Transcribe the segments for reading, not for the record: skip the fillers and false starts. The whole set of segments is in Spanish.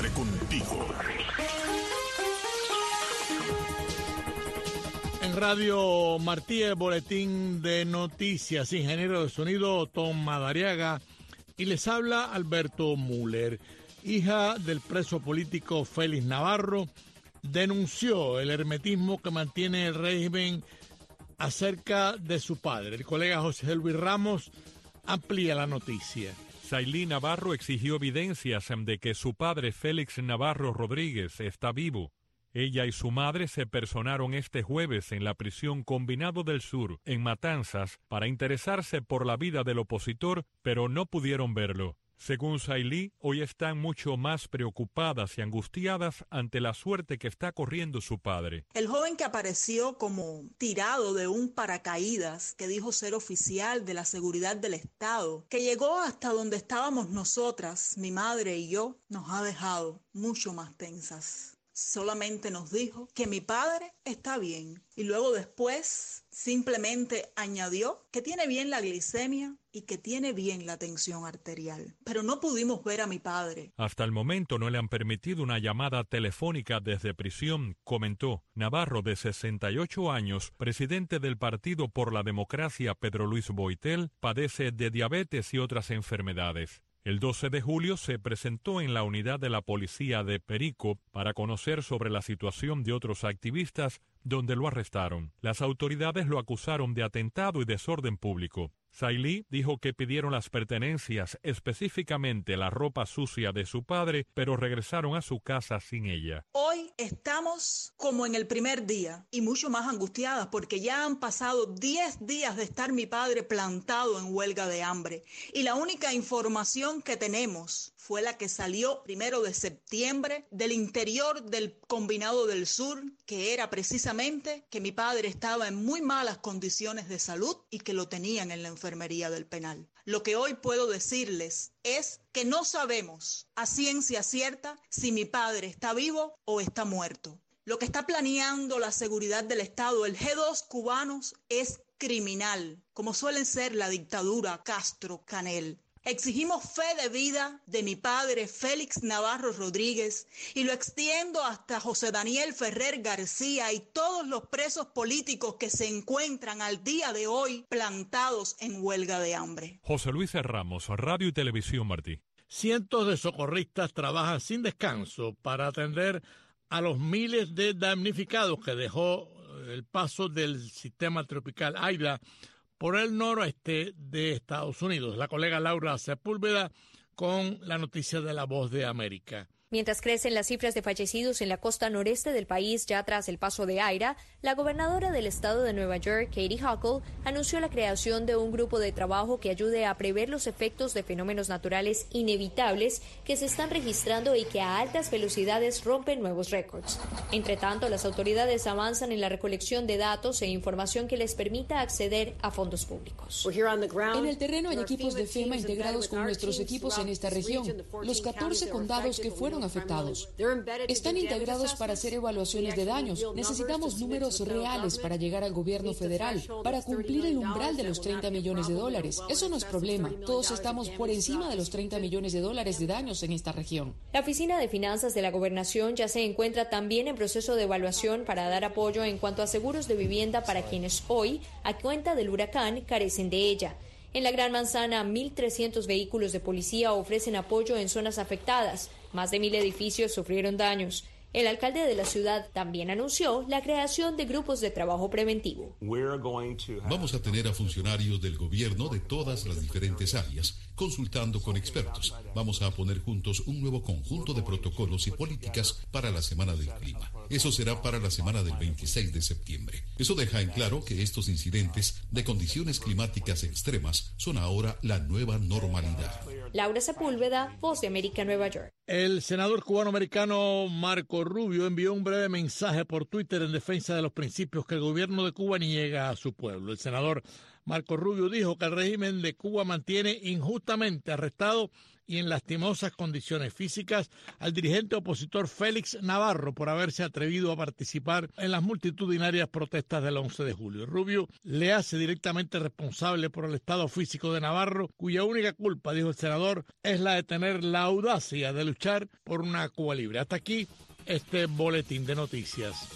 Siempre contigo. En Radio Martí, el boletín de noticias, ingeniero de sonido Tom Madariaga, y les habla Alberto Müller. Hija del preso político Félix Navarro, denunció el hermetismo que mantiene el régimen acerca de su padre. El colega José Luis Ramos amplía la noticia. Sailí Navarro exigió evidencias de que su padre Félix Navarro Rodríguez está vivo. Ella y su madre se personaron este jueves en la prisión Combinado del Sur, en Matanzas, para interesarse por la vida del opositor, pero no pudieron verlo. Según Sailí, hoy están mucho más preocupadas y angustiadas ante la suerte que está corriendo su padre. El joven que apareció como tirado de un paracaídas, que dijo ser oficial de la seguridad del Estado, que llegó hasta donde estábamos nosotras, mi madre y yo, nos ha dejado mucho más tensas. Solamente nos dijo que mi padre está bien y luego después simplemente añadió que tiene bien la glicemia y que tiene bien la tensión arterial. Pero no pudimos ver a mi padre. Hasta el momento no le han permitido una llamada telefónica desde prisión, comentó. Navarro, de 68 años, presidente del Partido por la Democracia Pedro Luis Boitel, padece de diabetes y otras enfermedades. El 12 de julio se presentó en la unidad de la policía de Perico para conocer sobre la situación de otros activistas, donde lo arrestaron. Las autoridades lo acusaron de atentado y desorden público. Sailí dijo que pidieron las pertenencias, específicamente la ropa sucia de su padre, pero regresaron a su casa sin ella. Hoy estamos como en el primer día y mucho más angustiadas porque ya han pasado 10 días de estar mi padre plantado en huelga de hambre y la única información que tenemos fue la que salió 1 de septiembre del interior del Combinado del Sur, que era precisamente que mi padre estaba en muy malas condiciones de salud y que lo tenían en la enfermería del penal. Lo que hoy puedo decirles es que no sabemos a ciencia cierta si mi padre está vivo o está muerto. Lo que está planeando la seguridad del Estado, el G2 cubanos, es criminal, como suelen ser la dictadura Castro-Canel. Exigimos fe de vida de mi padre Félix Navarro Rodríguez y lo extiendo hasta José Daniel Ferrer García y todos los presos políticos que se encuentran al día de hoy plantados en huelga de hambre. José Luis Ramos, Radio y Televisión Martí. Cientos de socorristas trabajan sin descanso para atender a los miles de damnificados que dejó el paso del sistema tropical Aida por el noroeste de Estados Unidos. La colega Laura Sepúlveda con la noticia de La Voz de América. Mientras crecen las cifras de fallecidos en la costa noreste del país ya tras el paso de Aida, la gobernadora del estado de Nueva York, Katie Hochul, anunció la creación de un grupo de trabajo que ayude a prever los efectos de fenómenos naturales inevitables que se están registrando y que a altas velocidades rompen nuevos récords. Entre tanto, las autoridades avanzan en la recolección de datos e información que les permita acceder a fondos públicos. En el terreno hay equipos de FEMA integrados con nuestros equipos en esta región. Los 14 condados que fueron afectados están integrados para hacer evaluaciones de daños. Necesitamos números reales para llegar al gobierno federal, para cumplir el umbral de los $30 millones. Eso no es problema. Todos estamos por encima de los $30 millones de daños en esta región. La Oficina de Finanzas de la Gobernación ya se encuentra también en proceso de evaluación para dar apoyo en cuanto a seguros de vivienda para quienes hoy, a cuenta del huracán, carecen de ella. En la Gran Manzana, 1.300 vehículos de policía ofrecen apoyo en zonas afectadas. Más de 1.000 edificios sufrieron daños. El alcalde de la ciudad también anunció la creación de grupos de trabajo preventivo. Vamos a tener a funcionarios del gobierno de todas las diferentes áreas, consultando con expertos. Vamos a poner juntos un nuevo conjunto de protocolos y políticas para la Semana del Clima. Eso será para la semana del 26 de septiembre. Eso deja en claro que estos incidentes de condiciones climáticas extremas son ahora la nueva normalidad. Laura Sepúlveda, Voz de América, Nueva York. El senador cubano-americano Marco Rubio envió un breve mensaje por Twitter en defensa de los principios que el gobierno de Cuba niega a su pueblo. El senador Marco Rubio dijo que el régimen de Cuba mantiene injustamente arrestado y en lastimosas condiciones físicas al dirigente opositor Félix Navarro por haberse atrevido a participar en las multitudinarias protestas del 11 de julio. Rubio le hace directamente responsable por el estado físico de Navarro, cuya única culpa, dijo el senador, es la de tener la audacia de luchar por una Cuba libre. Hasta aquí este boletín de noticias.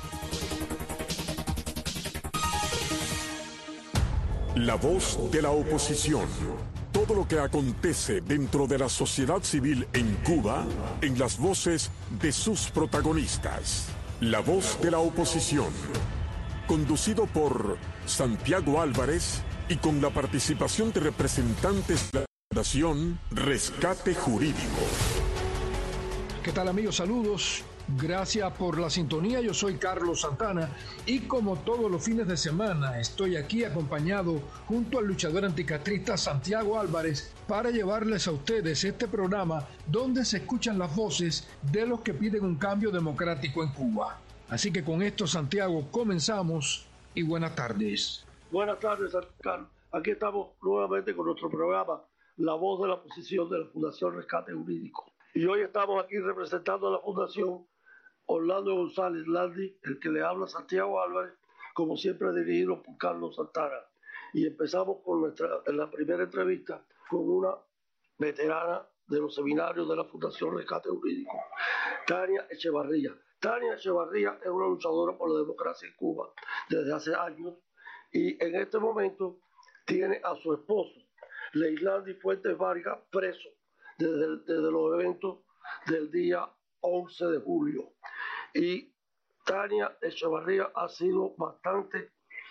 La voz de la oposición. Todo lo que acontece dentro de la sociedad civil en Cuba, en las voces de sus protagonistas. La voz de la oposición. Conducido por Santiago Álvarez y con la participación de representantes de la Fundación Rescate Jurídico. ¿Qué tal, amigos? Saludos. Gracias por la sintonía. Yo soy Carlos Santana y como todos los fines de semana estoy aquí acompañado junto al luchador anticastrista Santiago Álvarez para llevarles a ustedes este programa donde se escuchan las voces de los que piden un cambio democrático en Cuba. Así que con esto, Santiago, comenzamos y buenas tardes. Buenas tardes, Carlos. Aquí estamos nuevamente con nuestro programa La Voz de la Oposición de la Fundación Rescate Jurídico. Y hoy estamos aquí representando a la Fundación Orlando González Landi, el que le habla Santiago Álvarez, como siempre dirigido por Carlos Santana. Y empezamos con la primera entrevista con una veterana de los seminarios de la Fundación Rescate Jurídico, Tania Echevarría. Tania Echevarría es una luchadora por la democracia en Cuba desde hace años y en este momento tiene a su esposo, Leilandi Fuentes Vargas, preso desde los eventos del día 11 de julio. Y Tania Echevarría ha sido bastante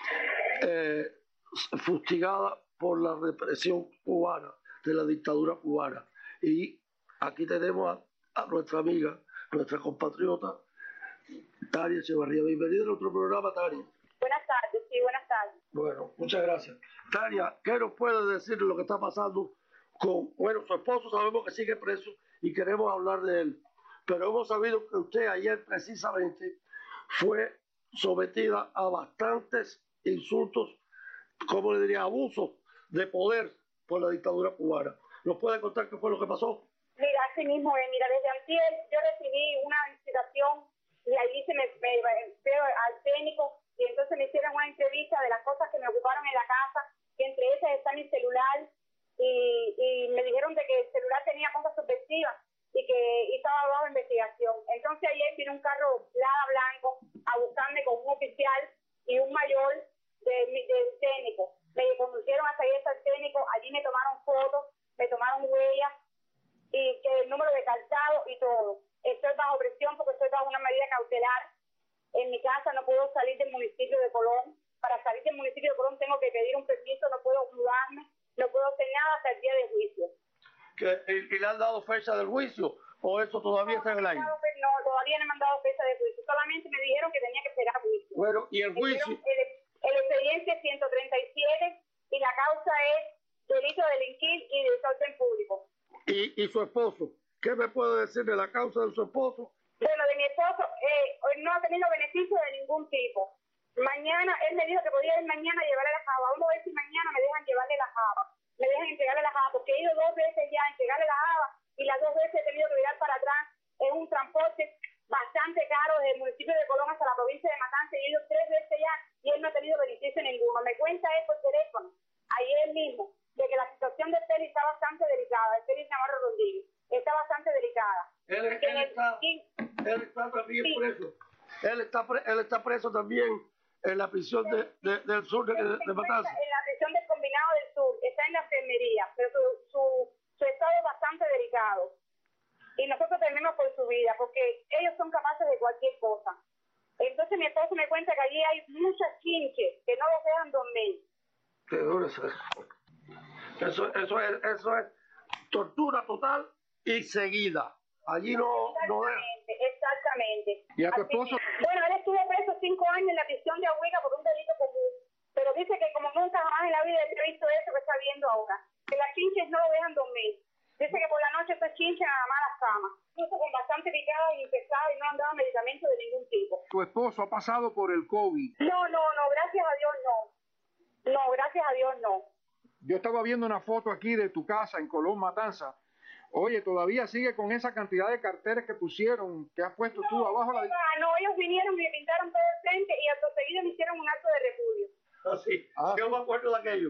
fustigada por la represión cubana, de la dictadura cubana. Y aquí tenemos a nuestra amiga, nuestra compatriota, Tania Echevarría. Bienvenida a nuestro programa, Tania. Buenas tardes, sí, buenas tardes. Bueno, muchas gracias. Tania, ¿qué nos puede decir de lo que está pasando con, su esposo? Sabemos que sigue preso y queremos hablar de él, pero hemos sabido que usted ayer precisamente fue sometida a bastantes insultos, como le diría, abusos de poder por la dictadura cubana. ¿Nos puede contar qué fue lo que pasó? Mira, así mismo, desde antier yo recibí una incitación y ahí me fui al técnico y entonces me hicieron una entrevista de las cosas que me ocuparon en la casa, que entre esas está mi celular, y me dijeron de que el celular tenía cosas subversivas y que estaba bajo investigación. Entonces ayer vino un carro Lada blanco a buscarme con un oficial y un mayor del técnico. Me conducieron hasta ahí al técnico, allí me tomaron fotos, me tomaron huellas y que el número de calzado y todo. Estoy bajo presión porque estoy bajo una medida cautelar. En mi casa no puedo salir del municipio de Colón. Para salir del municipio de Colón tengo que pedir un permiso, no puedo mudarme, no puedo hacer nada hasta el día del juicio. ¿Y le han dado fecha del juicio o eso todavía está en el aire? No, todavía no me han dado fecha de juicio. Solamente me dijeron que tenía que esperar juicio. Bueno, ¿y el juicio? El expediente 137 y la causa es delito de delinquir y desorden público. ¿Y su esposo? ¿Qué me puede decir de la causa de su esposo? Bueno, de mi esposo, no ha tenido beneficio de ningún tipo. Mañana, él me dijo que podía ir mañana a llevarle la java. Vamos a ver si mañana me dejan llevarle la java. Me dejan entregarle la java, porque he ido 2 veces ya a entregarle la java y las 2 veces he tenido que virar para atrás. Es un transporte bastante caro desde el municipio de Colón hasta la provincia de Matanzas. He ido 3 veces ya y él no ha tenido beneficio ninguno. Me cuenta él por teléfono, ayer mismo, de que la situación de Félix está bastante delicada, de Félix Navarro Rodríguez. Está bastante delicada. Él está también preso. Él está preso también en la prisión del sur de Matanzas. En la prisión del Combinado del Sur, está en la enfermería, pero su estado es bastante delicado. Y nosotros tememos por su vida, porque ellos son capaces de cualquier cosa. Entonces mi esposo me cuenta que allí hay muchas chinches que no los dejan dormir. Qué duro es eso. Eso es tortura total y seguida. Allí no Exactamente. ¿Y a tu esposo? Bueno, él estuvo preso 5 años en la prisión de Ahuica por un delito común, pero dice que como nunca jamás en la vida he visto eso que está viendo ahora, que las chinches no lo dejan dormir. Dice que por la noche se chinchan a las camas, incluso con bastante picada y infectada y no han dado medicamentos de ningún tipo. ¿Tu esposo ha pasado por el COVID? No, gracias a Dios no. No, gracias a Dios no. Yo estaba viendo una foto aquí de tu casa en Colón, Matanzas, Oye, todavía sigue con esa cantidad de carteles que pusieron, que has puesto tú abajo. No, ellos vinieron y me pintaron todo el frente y hasta seguido me hicieron un acto de repudio. Sí. Yo me acuerdo de aquello.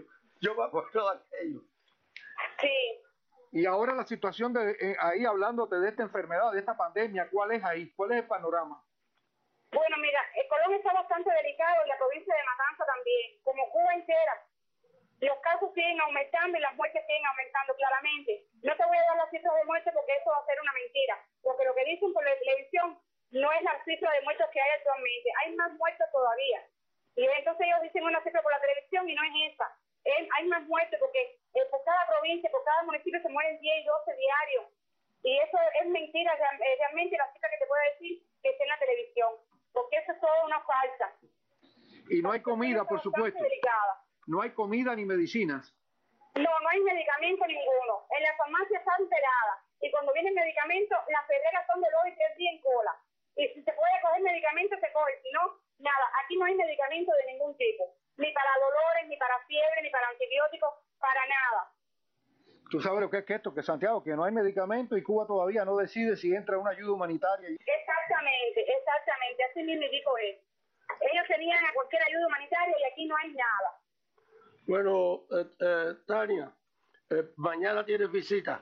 Sí. Y ahora la situación de ahí, hablándote de esta enfermedad, de esta pandemia, ¿cuál es ahí? ¿Cuál es el panorama? Bueno, mira, el Colón está bastante delicado y la provincia de Matanza también, como Cuba entera. Los casos siguen aumentando y las muertes siguen aumentando claramente. No te voy a dar las cifras de muerte porque eso va a ser una mentira, porque lo que dicen por la televisión no es la cifra de muertos que hay actualmente. Hay más muertos todavía. Y entonces ellos dicen una cifra por la televisión y no es esa. Hay más muertes porque por cada provincia, por cada municipio se mueren 10 y 12 diarios. Y eso es mentira, realmente la cifra que te puedo decir que está en la televisión. Porque eso es toda una falsa. Y no hay comida, por supuesto. Delicada. No hay comida ni medicinas. No hay medicamento ninguno. En la farmacia está enterada. Y cuando viene el medicamento, las pedreras son de 2 y 3 días en cola. Y si se puede coger medicamento, se coge. Si no, nada. Aquí no hay medicamento de ningún tipo. Ni para dolores, ni para fiebre, ni para antibióticos, para nada. Tú sabes lo que es esto, que Santiago, que no hay medicamento y Cuba todavía no decide si entra una ayuda humanitaria. Exactamente. Así mismo dijo él. Ellos tenían a cualquier ayuda humanitaria y aquí no hay nada. Bueno, Tania, mañana tienes visita.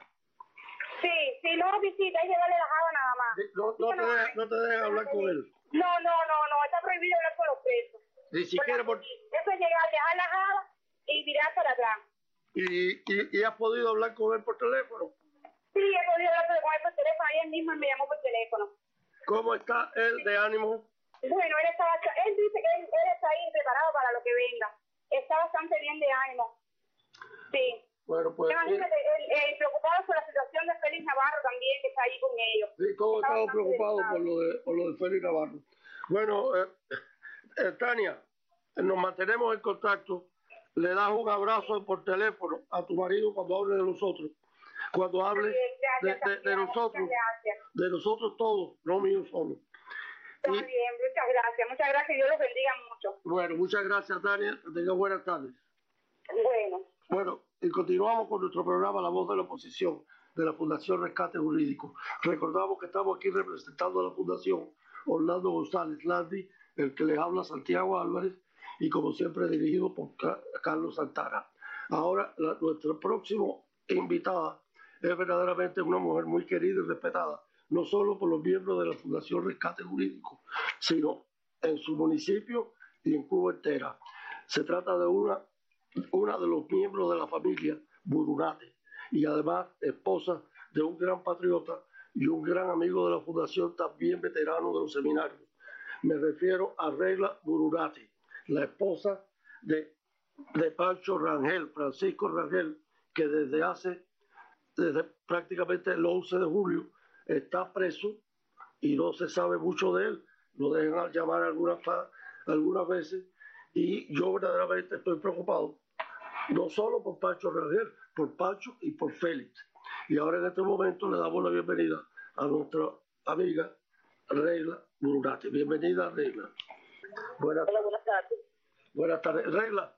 Sí, no visita, hay que darle la java nada más. No te dejes hablar con él. No, está prohibido hablar con los presos. Ni siquiera por... Eso es llegar, dejar la java y tirar para atrás. ¿Y has podido hablar con él por teléfono? Sí, he podido hablar con él por teléfono, ayer mismo me llamó por teléfono. ¿Cómo está él de ánimo? Bueno, él dice que él está ahí preparado para lo que venga. Está bastante bien de ánimo. Sí. Bueno, pues... Imagínate, preocupado por la situación de Félix Navarro también, que está ahí con ellos. Sí, todos estamos preocupados por lo de Félix Navarro. Bueno, Tania, nos mantenemos en contacto. Le das un abrazo por teléfono a tu marido cuando hable de nosotros. Cuando hable de nosotros todos, no mío solo. Está bien, muchas gracias, Dios los bendiga mucho. Bueno, muchas gracias, Tania, que tenga buenas tardes. Bueno, y continuamos con nuestro programa La Voz de la Oposición, de la Fundación Rescate Jurídico. Recordamos que estamos aquí representando a la Fundación Orlando González Landi, el que les habla Santiago Álvarez, y como siempre dirigido por Carlos Santana. Ahora, nuestra próxima invitada es verdaderamente una mujer muy querida y respetada, no solo por los miembros de la Fundación Rescate Jurídico, sino en su municipio y en Cuba entera. Se trata de una de los miembros de la familia Burunate y además esposa de un gran patriota y un gran amigo de la Fundación, también veterano de los seminarios. Me refiero a Regla Burunate, la esposa de Pancho Rangel, Francisco Rangel, que desde prácticamente el 11 de julio está preso y no se sabe mucho de él. Lo dejan llamar algunas veces y yo verdaderamente estoy preocupado, no solo por Pancho Rangel, por Pancho y por Félix. Y ahora en este momento le damos la bienvenida a nuestra amiga Regla Burunate. Bienvenida, Regla. Buenas tardes. Buenas tardes. Regla,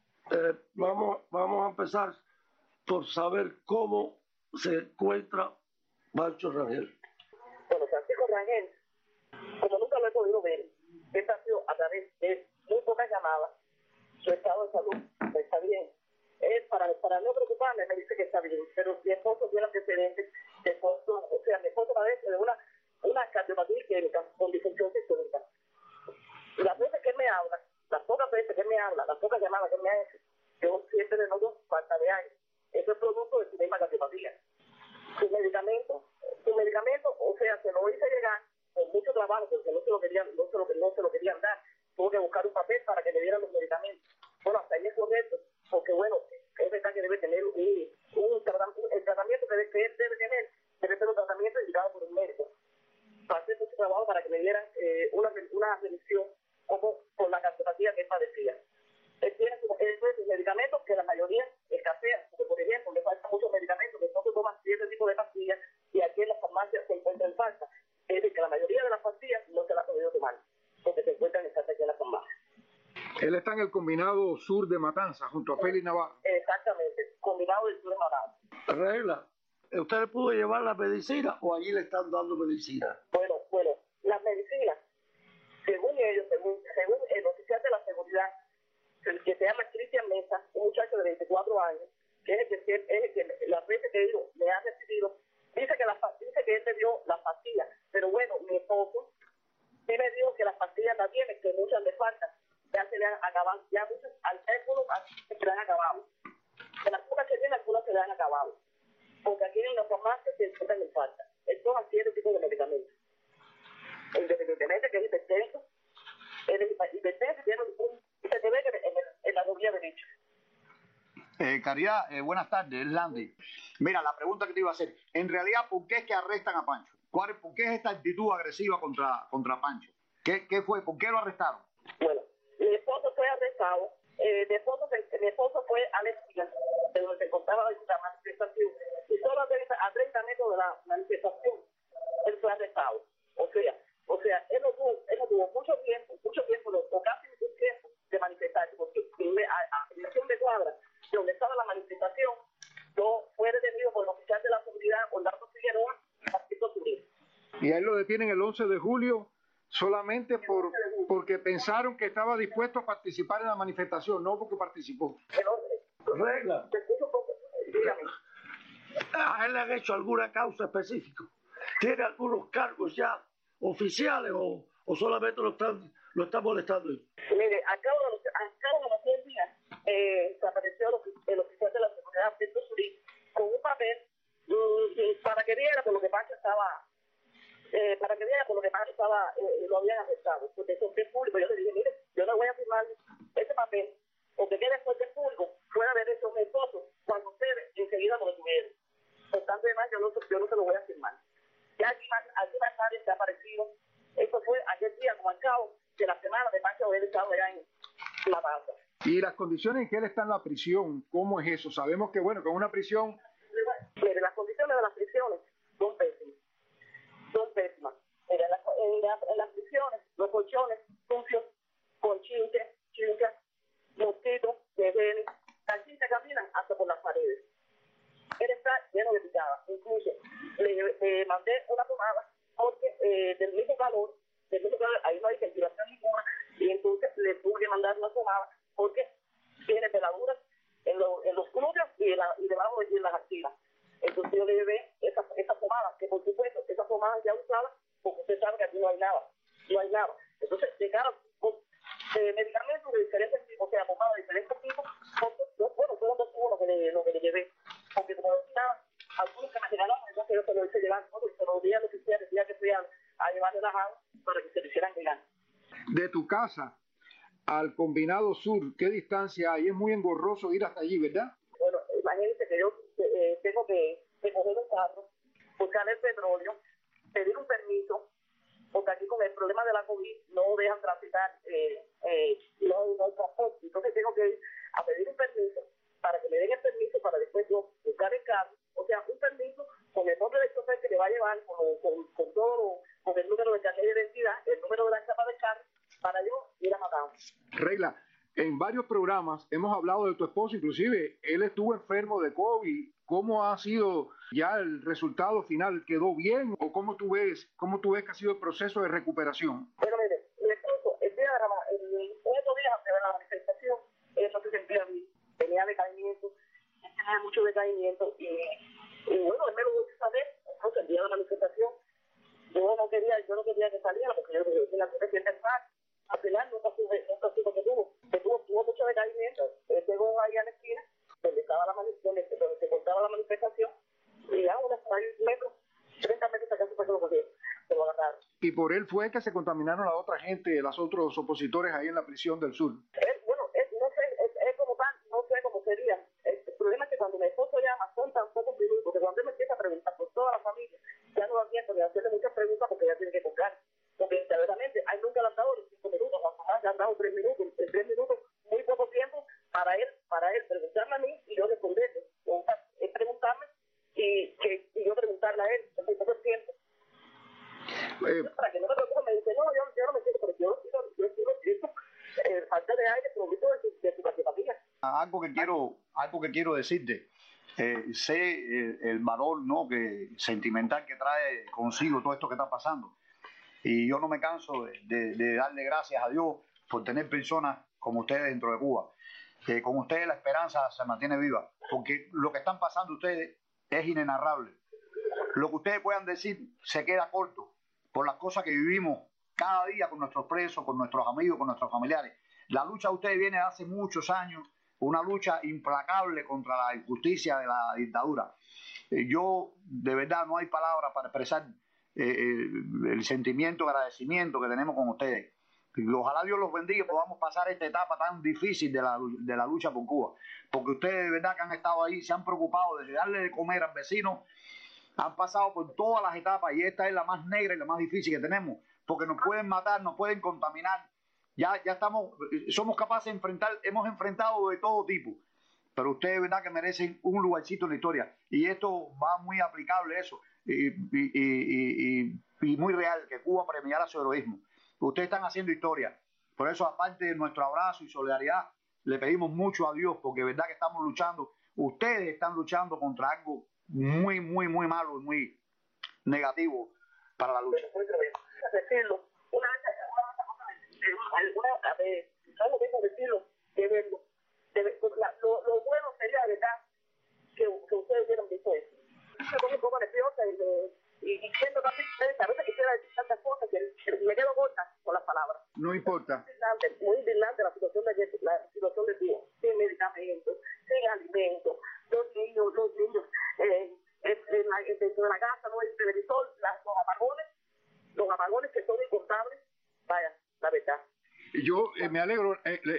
vamos a empezar por saber cómo se encuentra Pancho Rangel. Bueno, Francisco Rangel, como nunca lo he podido ver, esto ha sido a través de muy pocas llamadas. Su estado de salud está bien. Para no preocuparme, me dice que está bien, pero mi esposo tiene antecedentes. Mi esposo padece de una cardiopatía isquémica con disfunción sistólica. Y las veces que él me habla, las pocas veces que él me habla, las pocas llamadas que él me ha hecho, yo siempre le noto falta de aire. Eso es producto de su misma cardiopatía. Su medicamento, o sea, se lo hice llegar con mucho trabajo porque no se lo querían dar. Tuvo que buscar un papel para que le dieran los medicamentos. Bueno, hasta ahí es correcto, porque bueno, es verdad que debe tener el tratamiento que él debe tener, debe ser un tratamiento indicado por un médico. Pasé mucho trabajo para que me dieran una revisión como por la cardiopatía que él padecía. Él tiene sus medicamentos que la mayoría escasean, porque por ejemplo le faltan muchos medicamentos que no se toman cierto tipo de pastillas y aquí en las farmacias se encuentran falsas. Es decir, que la mayoría de las pastillas no se las ha podido tomar, porque se encuentran aquí en las farmacias. Él está en el combinado sur de Matanza, junto a Félix Navarro. Exactamente, combinado del sur de Matanza. Regla, ¿Usted le pudo llevar la medicina o allí le están dando medicina? Bueno, las medicinas, según ellos, según el oficial de la seguridad, el que se llama Cristian Mesa, un muchacho de 24 años, que es el que las veces que ellos me han recibido, dice que él me dio las pastillas, pero bueno, mi esposo sí me dijo que las pastillas las tiene, que muchas le faltan, ya se le han acabado, ya muchas, algunos se le han acabado. De las pocas que tiene, algunas se le han acabado. Porque aquí en la farmacia se encuentran en falta. Estos así es el tipo de medicamentos. Independientemente que es hipertenso, tiene un en la rodilla derecha. Caridad, buenas tardes, es Landy. Mira, la pregunta que te iba a hacer, en realidad, ¿por qué es que arrestan a Pancho? ¿Por qué es esta actitud agresiva contra Pancho? ¿Qué fue? ¿Por qué lo arrestaron? Bueno, mi esposo fue arrestado. Mi esposo fue a la esquina de donde se encontraba la manifestación, y solo a 30 metros de la manifestación él fue arrestado. O sea, él no tuvo mucho tiempo, o casi ningún tiempo de manifestarse, porque a dirección de cuadra, donde estaba la manifestación, no fue detenido por el oficial de la seguridad, Orlando Figueroa, Partido Civil. Y a él lo detienen el 11 de julio solamente porque pensaron que estaba dispuesto a participar en la manifestación, no porque participó. Regla. ¿A él le han hecho alguna causa específica? ¿Tiene algunos cargos ya oficiales o solamente lo están molestando? Mire, a cabo de los 10 días se apareció el oficial de la seguridad, Víctor Surí, con un papel para que viera por lo que Pancho estaba lo habían arrestado, porque eso es público. Yo le dije, mire, yo no voy a firmar ese papel, porque quede después del público, puede haber hecho un esposo cuando ustedes enseguida lo detuvieron. Por tanto, además, yo no se lo voy a firmar. Ya aquí más nadie se ha aparecido. Eso fue aquel día, como al cabo de la semana de Pancho haber estado allá en La Paz. Y las condiciones en que él está en la prisión, ¿cómo es eso? Sabemos que, bueno, que en una prisión... Mire, las condiciones de las prisiones son pésimas. Mira, en las prisiones, los colchones sucios, con chinches, mosquitos, genes, las chinches caminan hasta por las paredes. Él está lleno de picadas. Incluso le mandé una pomada porque del mismo calor, ahí no hay ventilación ninguna, y entonces le tuve que mandar una pomada porque tiene peladuras en los glúteos y debajo de las axilas. Entonces yo le llevé esa pomada, que por supuesto, esa pomada ya usada, porque usted sabe que aquí no hay nada. Entonces, de cada medicamentos de diferentes tipos, o sea, pomada de diferentes tipos, fueron dos tubos lo que le llevé. Porque como decía, algunos que me regalaron, entonces yo se lo hice llevar, ¿no? Y se lo di a los oficiales el día que fui a llevarle las aguas para que se lo hicieran llegar. De tu casa al Combinado Sur, ¿qué distancia hay? Es muy engorroso ir hasta allí, ¿verdad? Bueno, imagínense que yo tengo que coger un carro, buscar el petróleo, pedir un permiso, porque aquí con el problema de la COVID no dejan transitar, no hay transporte. Entonces tengo que ir a pedir un permiso para que me den el permiso para después yo buscar el carro, o sea, un permiso con el nombre del chofer que me va a llevar, con todo, con el número de carnet de identidad, el número de la chapa del carro, para yo ir a Matao. Regla, en varios programas hemos hablado de tu esposo, inclusive él estuvo enfermo de COVID. ¿Cómo ha sido ya el resultado final? ¿Quedó bien? ¿O cómo tú ves que ha sido el proceso de recuperación? Bueno, mire, mi esposo, el otro día de la manifestación, no se sentía bien, tenía decaimiento, tenía mucho decaimiento, y bueno, él me lo dio saber, entonces el día de la manifestación, yo no quería que saliera, porque yo tenía que siente mal. Al final nunca supo que tuvo mucho decaimiento. Él llegó ahí a la esquina, donde se cortaba la manifestación, y a unos 30 metros acá se lo cogieron, se lo agarraron. Y por él fue que se contaminaron la otra gente, los otros opositores ahí en la prisión del sur. Es como tal, no sé cómo sería. El problema es que cuando mi esposo llama, son tan pocos minutos, porque cuando él me empieza a preguntar por toda la familia, ya no da tiempo de hacerle muchas preguntas porque ya tiene que comprar. Porque verdaderamente hay nunca le han dado 5 minutos, le han dado 3 minutos, en 3 minutos, muy poco tiempo para él preguntarme a mí y yo responderle. Es preguntarme y yo preguntarle a él, en muy poco tiempo. Para que no me preocupe, me dice, no, yo no me siento, pero yo siento falta de aire, producto de su participación. Algo que quiero decirte. sé el valor, ¿no?, sentimental que trae consigo todo esto que está pasando. Y yo no me canso de darle gracias a Dios por tener personas como ustedes dentro de Cuba. Con ustedes la esperanza se mantiene viva, porque lo que están pasando ustedes es inenarrable. Lo que ustedes puedan decir se queda corto por las cosas que vivimos cada día con nuestros presos, con nuestros amigos, con nuestros familiares. La lucha de ustedes viene de hace muchos años, una lucha implacable contra la injusticia de la dictadura. Yo, de verdad, no hay palabras para expresar el sentimiento de agradecimiento que tenemos con ustedes. Ojalá Dios los bendiga y podamos pasar esta etapa tan difícil de la lucha por Cuba, porque ustedes de verdad que han estado ahí, se han preocupado de darle de comer al vecino, han pasado por todas las etapas y esta es la más negra y la más difícil que tenemos, porque nos pueden matar, nos pueden contaminar. Ya somos capaces de enfrentar, hemos enfrentado de todo tipo, pero ustedes de verdad que merecen un lugarcito en la historia y esto va muy aplicable eso y muy real, que Cuba premiara su heroísmo. Ustedes están haciendo historia, por eso aparte de nuestro abrazo y solidaridad le pedimos mucho a Dios, porque de verdad que estamos luchando, ustedes están luchando contra algo muy, muy, muy malo y muy negativo para la lucha. Decirlo, una vez, no mismo decirlo, que lo bueno sería de verdad que ustedes hubieran visto eso. Me pongo un poco nerviosa y siento también a veces quisiera decir tantas cosas que me quedo corta con las palabras. No importa. Muy indignante la situación de ayer, la situación de Cuba, sin medicamentos, sin alimentos, los niños dentro de la casa no hay televisor, los apagones que son incontables, vaya, la verdad. Yo me alegro,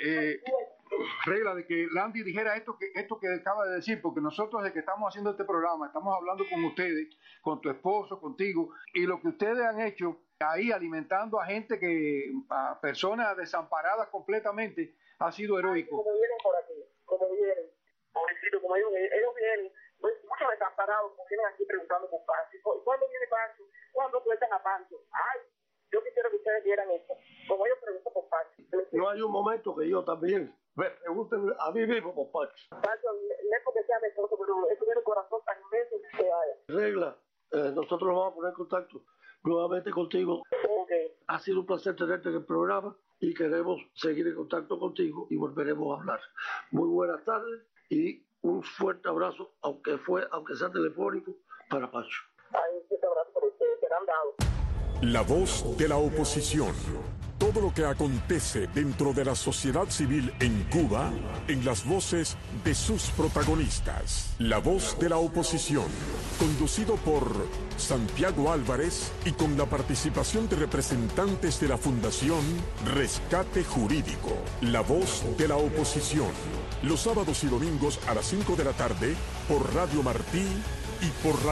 Regla, de que Landy dijera esto que acaba de decir, porque nosotros desde que estamos haciendo este programa, estamos hablando con ustedes, con tu esposo, contigo, y lo que ustedes han hecho ahí alimentando a gente a personas desamparadas completamente, ha sido heroico. Como vienen por aquí, como vienen, pobrecito, como ellos vienen, muchos desamparados, como vienen aquí preguntando por Pancho. ¿Cuándo viene Pancho? ¿Cuándo cuentan a Pancho? Ay, yo quisiera que ustedes vieran esto, como ellos preguntan por Pancho. No hay un momento que yo también me pregunten a mí mismo por Pancho. Pancho, no es porque sea mi esposo, pero eso tiene el corazón tan inmenso que vaya. Regla, nosotros nos vamos a poner en contacto nuevamente contigo. Okay. Ha sido un placer tenerte en el programa y queremos seguir en contacto contigo y volveremos a hablar. Muy buenas tardes y un fuerte abrazo, aunque sea telefónico, para Pancho. Ay, un fuerte abrazo para ustedes, que han dado. La voz de la oposición. Todo lo que acontece dentro de la sociedad civil en Cuba, en las voces de sus protagonistas. La voz de la oposición, conducido por Santiago Álvarez y con la participación de representantes de la Fundación Rescate Jurídico. La voz de la oposición. Los sábados y domingos a las 5 de la tarde por Radio Martí y por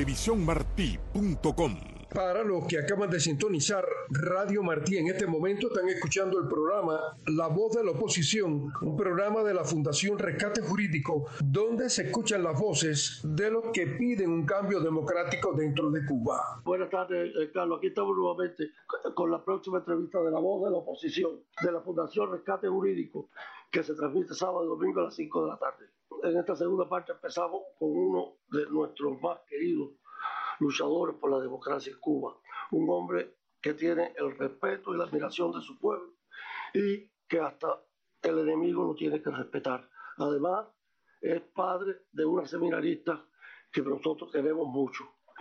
radiotelevisiónmartí.com. Para los que acaban de sintonizar Radio Martí, en este momento están escuchando el programa La Voz de la Oposición, un programa de la Fundación Rescate Jurídico, donde se escuchan las voces de los que piden un cambio democrático dentro de Cuba. Buenas tardes, Carlos. Aquí estamos nuevamente con la próxima entrevista de La Voz de la Oposición, de la Fundación Rescate Jurídico, que se transmite sábado y domingo a las 5 de la tarde. En esta segunda parte empezamos con uno de nuestros más queridos luchadores por la democracia en Cuba, un hombre que tiene el respeto y la admiración de su pueblo y que hasta el enemigo lo tiene que respetar. Además, es padre de una seminarista que nosotros queremos mucho.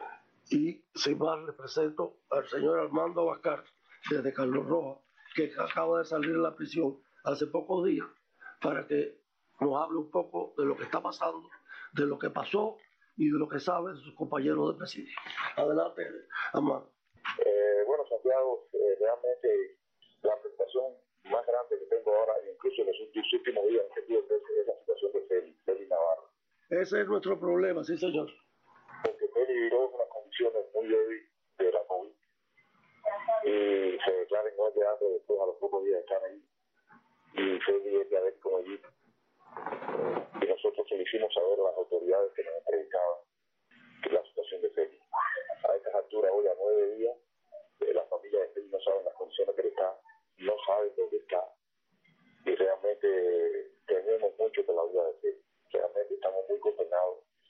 Y sin más, le presento al señor Armando Abascal, desde Carlos Rojas, que acaba de salir de la prisión hace pocos días, para que nos hable un poco de lo que está pasando, de lo que pasó y de lo que saben sus compañeros de presidio. Adelante, Armando. Bueno, Santiago, realmente la presentación más grande que tengo ahora, incluso en los últimos días, es la situación de Félix Navarro. Ese es nuestro problema, sí, señor. Porque Félix vivió unas condiciones muy débiles de la COVID y se declara en de hambre después a los pocos días de estar ahí. Y Félix es diabético allí. Y nosotros se le hicimos saber a las autoridades que nos entrevistaban que la situación de Félix. A estas alturas, hoy a 9 días, la familia de Félix no sabe las condiciones que está, no saben dónde está. Y realmente tememos mucho por la vida de Félix. Realmente estamos muy condenados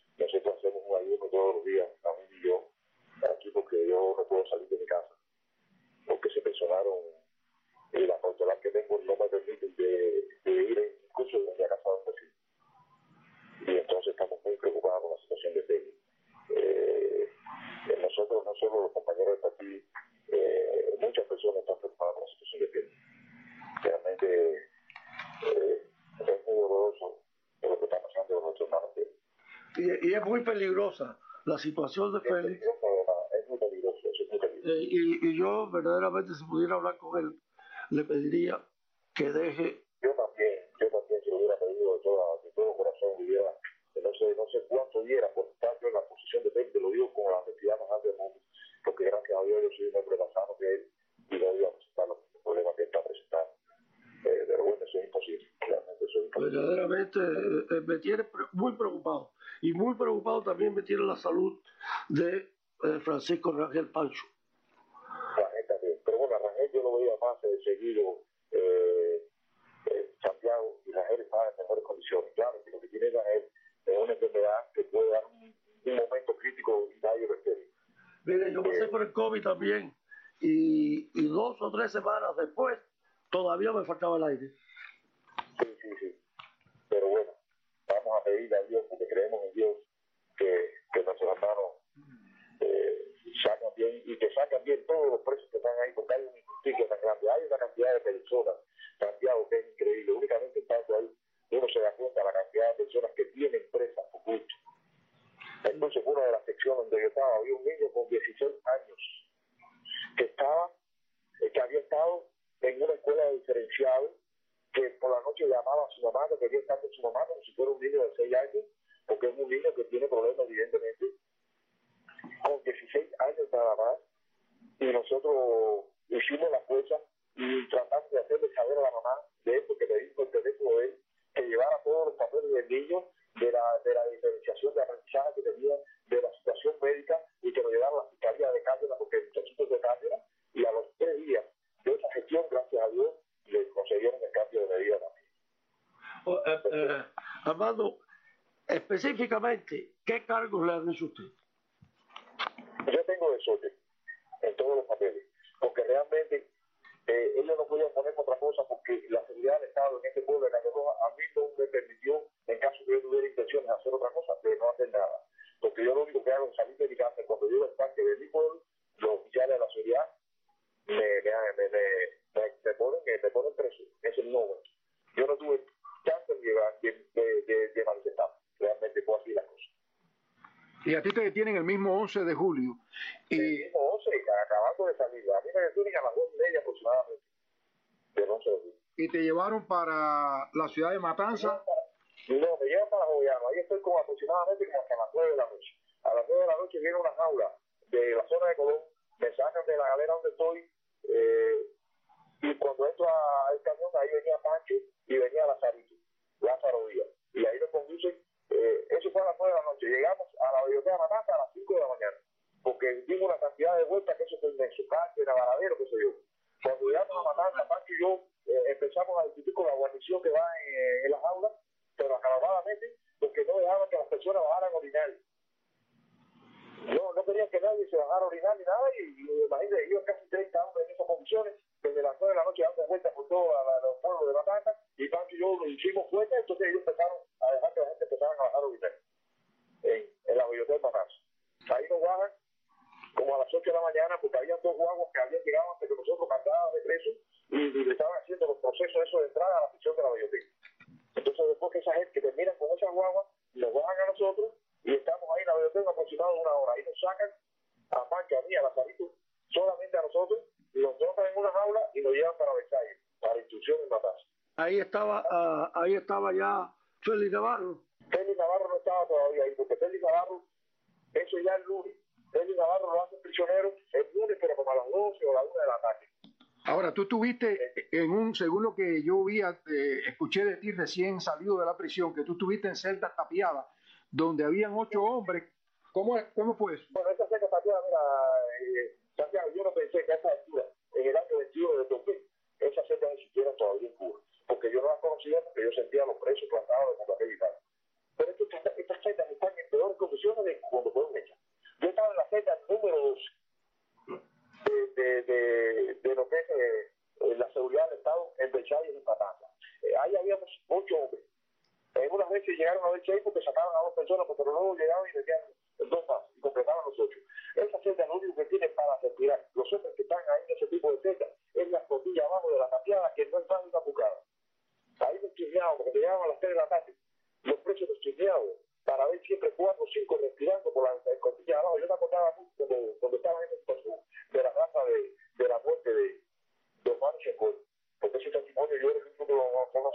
es muy peligrosa la situación de Félix. Es muy peligroso, eso es muy peligroso. Y yo verdaderamente, si pudiera hablar con él, le pediría que deje. Yo también se lo hubiera pedido de todo corazón, hubiera, no sé cuánto diera por estar yo en la posición de Félix, te lo digo con la honestidad más grande del mundo, porque gracias a Dios yo soy un hombre más sano que él y no iba a presentar los problemas que está presentando. Pero bueno, eso es imposible, realmente eso es imposible. Verdaderamente me tiene muy preocupado, y muy preocupado también me tiene la salud de Francisco Rangel Pancho. Rangel también, pero bueno, a Rangel yo lo veía más seguido Santiago, y Rangel estaba en mejores condiciones. Claro que lo que tiene Rangel es una enfermedad que puede dar un momento crítico y nadie lo espera. Mire, yo pasé por el COVID también, y 2 o 3 semanas después todavía me faltaba el aire. Sí. Pero bueno, vamos a pedirle a Dios, porque creemos en Dios, que nuestros hermanos sacan bien, y que sacan bien todos los presos que están ahí, porque hay una injusticia tan grande. Hay una cantidad de personas, Santiago, que es increíble. Únicamente estando ahí, uno se da cuenta de la cantidad de personas que tienen presas por gusto. Entonces, una de las secciones donde yo estaba, había un niño con 16 años que había estado en una escuela diferenciada, que por la noche llamaba a su mamá, que quería estar con su mamá como si fuera un niño de 6 años, porque es un niño que tiene problemas, evidentemente, con 16 años nada más, y nosotros hicimos la fuerza y tratamos de hacerle saber a la mamá de él, porque le dijo el teléfono de él, que llevara todos los papeles del niño, de la diferenciación de aprendizaje que tenía, de la situación médica, y que lo llevara a la Fiscalía de Cárdenas, porque el muchachito es de Cárdenas, y a los 3 días de esa gestión, gracias a Dios, le concedieron el cambio de medida también. Armando, específicamente, ¿qué cargos le han hecho usted? Yo tengo desorden en todos los papeles, porque realmente ellos no podían poner otra cosa, porque la seguridad del Estado en este pueblo de Cañón a mí no me permitió, en caso que yo tuviera intenciones de hacer otra cosa, de no hacer nada. Porque yo lo único que hago es salir de mi casa, cuando llego al parque de mi pueblo, los oficiales de la seguridad me ponen preso. Es el no. Yo no tuve chance de manifestar. Realmente fue así la cosa. Y a ti te detienen el mismo 11 de julio. El mismo 11, acabando de salir. A mí me detienen a las 2:30 aproximadamente. Del 11 de julio. ¿Y te llevaron para la ciudad de Matanza? No, me llevan para Joyano. Ahí estoy como aproximadamente como hasta las 9 de la noche. A las 9 de la noche viene una jaula de la zona de Colón, me sacan de la galera donde estoy, y cuando entro al camión, ahí venía Pancho y venía Lázaro Díaz. Y ahí nos conducen, eso fue a las 9 de la noche. Llegamos a la biblioteca de Matanza a las 5 de la mañana, porque dimos una cantidad de vueltas que eso fue inmenso, Calle, Varadero, qué sé yo. Cuando llegamos a Matanza, Pancho y yo empezamos a discutir con la guarnición que va en las aulas, pero acabadamente, porque no dejaban que las personas bajaran a orinar. No querían que nadie se bajara a orinar ni nada, y imagínate, iban casi 30 hombres en esas condiciones, desde las 9 de la noche dando vueltas por todos los pueblos de Matanza, y Pancho y yo lo hicimos fuerte, entonces ellos empezaron a dejar que la gente empezara a bajar a orinar en la biblioteca de Matanza. Ahí nos bajan como a las 8 de la mañana, porque había 2 guaguas que habían llegado antes que nosotros, cargadas de presos, y le estaban haciendo los procesos esos de entrada a la prisión de la biblioteca. Entonces, después que esa gente que termina con esas guaguas, nos bajan a nosotros, y estamos ahí en la biblioteca aproximadamente 1 hora. Ahí nos sacan a Pancho, a mí, a Lazarito, solamente a nosotros, y nos trocan en una jaula y nos llevan para Versalles, para instrucción en Matanza. Ahí estaba ya Félix Navarro. Félix Navarro no estaba todavía ahí, porque Félix Navarro, eso ya el lunes. Félix Navarro lo hace prisionero el lunes, pero como a las 12 o a las 1 de la tarde. Ahora, tú estuviste según lo que yo vi, escuché de ti recién salido de la prisión, que tú estuviste en celdas tapiadas, donde habían 8 hombres. ¿Cómo fue eso? Bueno, esa celda tapiada, mira, Santiago, yo no pensé que a esa altura, en el año 21 de 2000, esas celdas existieran todavía en Cuba, porque yo no las conocía, porque yo sentía a los presos plantados de papel y tal. Pero estas celdas están en peores condiciones de cuando fueron hechas. Yo estaba en la celda número 2 de lo que es la seguridad del Estado en Versalles y en Matanza. Ahí habíamos 8 hombres. Unas veces llegaron a Versalles porque sacaban a 2 personas, pero luego llegaban y metían 2 más y completaban los 8. Esa celda lo único que tiene para respirar los hombres que están ahí en ese tipo de celda es la escotilla abajo de la tapiada, que no es fácil de buscar. Ahí nos chismeaban, porque llegaban a las 3 de la tarde. Los presos nos chismeaban para ver siempre 4 o 5